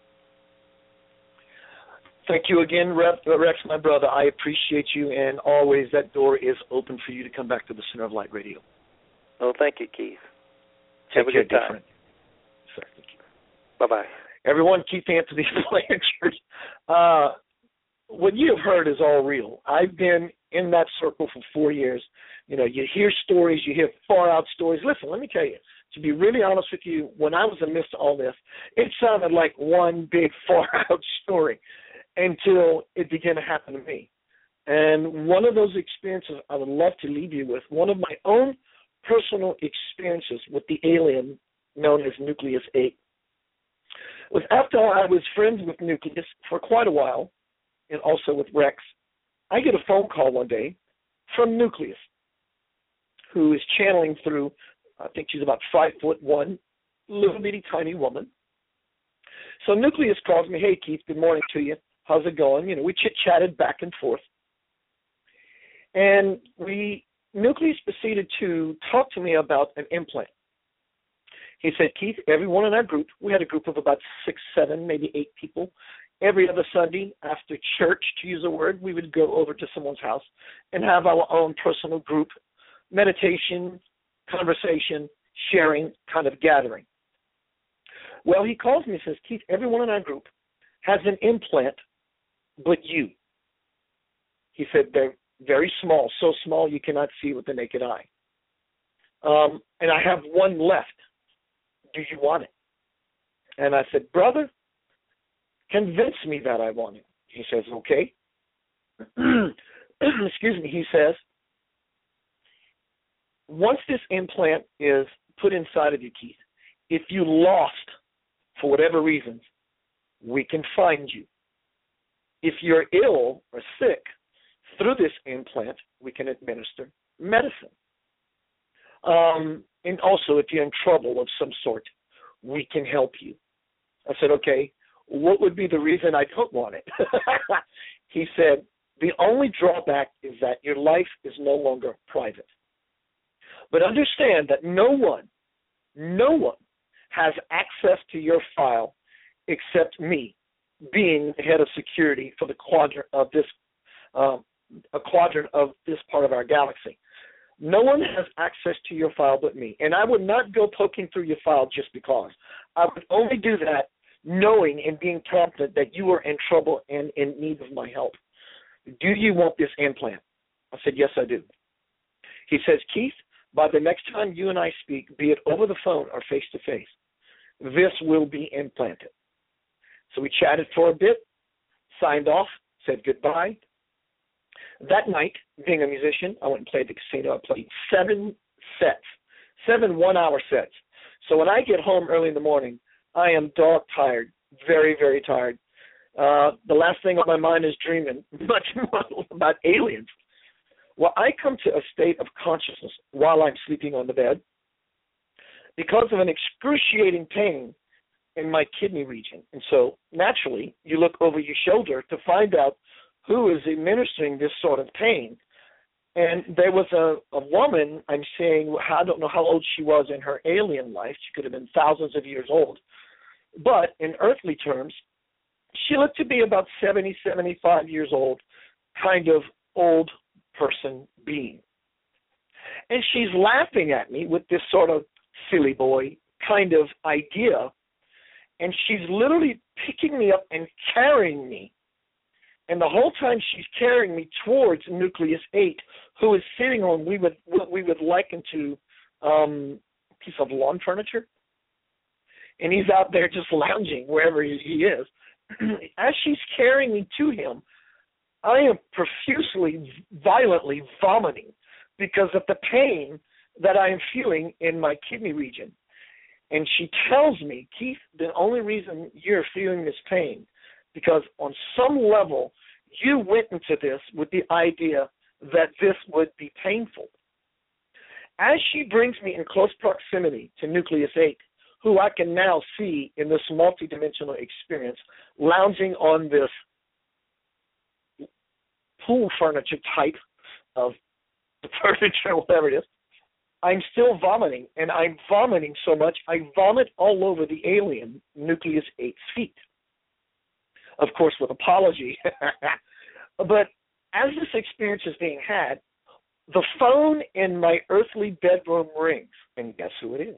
Thank you again, Rex, my brother. I appreciate you, and always that door is open for you to come back to the Center of Light Radio. Well, thank you, Keith. Take Have a care, good time. different. Sir, thank you. Bye-bye. Everyone, Keith Anthony Blanchard. Uh, what you have heard is all real. I've been in that circle for four years. You know, you hear stories, you hear far-out stories. Listen, let me tell you, to be really honest with you, when I was amidst all this, it sounded like one big far-out story until it began to happen to me. And one of those experiences I would love to leave you with, one of my own personal experiences with the alien known as Nucleus eight. It was after I was friends with Nucleus for quite a while, and also with Rex, I get a phone call one day from Nucleus, who is channeling through, I think she's about five foot one, little bitty tiny woman. So Nucleus calls me, hey, Keith, good morning to you. How's it going? You know, we chit-chatted back and forth. And we, Nucleus proceeded to talk to me about an implant. He said, Keith, everyone in our group, we had a group of about six, seven, maybe eight people. Every other Sunday after church, to use a word, we would go over to someone's house and have our own personal group meditation, conversation, sharing kind of gathering. Well, he calls me and says, Keith, everyone in our group has an implant but you. He said they're very small, so small you cannot see with the naked eye. Um, and I have one left. Do you want it? And I said, brother, convince me that I want it. He says, okay. Excuse me. He says, once this implant is put inside of you, Keith, if you lost for whatever reasons, we can find you. If you're ill or sick, through this implant, we can administer medicine. Um, and also, if you're in trouble of some sort, we can help you. I said, okay, what would be the reason I don't want it? He said, the only drawback is that your life is no longer private. But understand that no one, no one has access to your file except me, being the head of security for the quadrant of this, uh, a quadrant of this part of our galaxy. No one has access to your file but me. And I would not go poking through your file just because. I would only do that knowing and being confident that you are in trouble and in need of my help. Do you want this implant? I said, yes, I do. He says, Keith, by the next time you and I speak, be it over the phone or face-to-face, this will be implanted. So we chatted for a bit, signed off, said goodbye. That night, being a musician, I went and played the casino. I played seven sets, seven one-hour sets. So when I get home early in the morning, I am dog-tired, very, very tired. Uh, the last thing on my mind is dreaming much more about aliens. Well, I come to a state of consciousness while I'm sleeping on the bed because of an excruciating pain in my kidney region. And so, naturally, you look over your shoulder to find out who is administering this sort of pain. And there was a, a woman, I'm saying, I don't know how old she was in her alien life. She could have been thousands of years old. But in earthly terms, she looked to be about seventy, seventy-five years old, kind of old person being. And she's laughing at me with this sort of silly boy kind of idea. And she's literally picking me up and carrying me. And the whole time she's carrying me towards Nucleus eight, who is sitting on we would, what we would liken to um, a piece of lawn furniture. And he's out there just lounging wherever he, he is. As she's carrying me to him, I am profusely, violently vomiting because of the pain that I am feeling in my kidney region. And she tells me, Keith, the only reason you're feeling this pain because on some level you went into this with the idea that this would be painful. As she brings me in close proximity to Nucleus eight, who I can now see in this multidimensional experience, lounging on this pool furniture type of furniture, whatever it is, I'm still vomiting, and I'm vomiting so much, I vomit all over the alien Nucleus eight's feet. Of course, with apology. But as this experience is being had, the phone in my earthly bedroom rings, and guess who it is?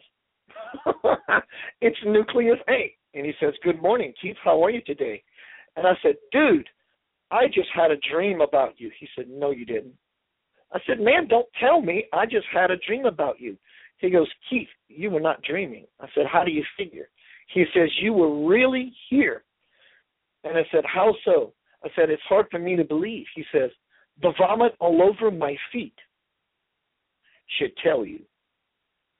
It's Nucleus eight. And he says, good morning, Keith. How are you today? And I said, dude, I just had a dream about you. He said, no, you didn't. I said, man, don't tell me. I just had a dream about you. He goes, Keith, you were not dreaming. I said, how do you figure? He says, you were really here. And I said, how so? I said, it's hard for me to believe. He says, the vomit all over my feet should tell you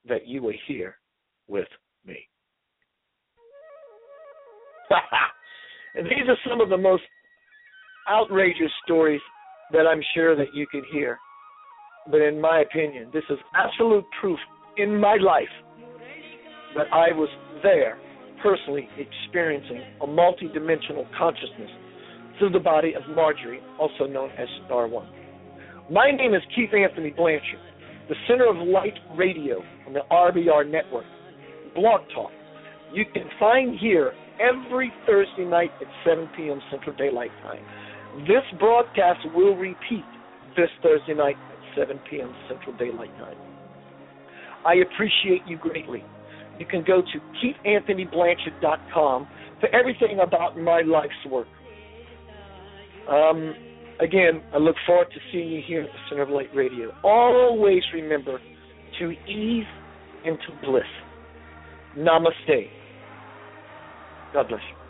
that you were here with me. And these are some of the most outrageous stories that I'm sure that you could hear. But in my opinion, this is absolute proof in my life that I was there personally experiencing a multidimensional consciousness through the body of Marjorie, also known as Star One. My name is Keith Anthony Blanchard, the Center of Light Radio on the R B R Network, Blog Talk. You can find here every Thursday night at seven p.m. Central Daylight Time. This broadcast will repeat this Thursday night at seven p.m. Central Daylight Time. I appreciate you greatly. You can go to keith anthony blanchard dot com for everything about my life's work. Um, again, I look forward to seeing you here at the Center of Light Radio. Always remember to ease into bliss. Namaste. God bless you.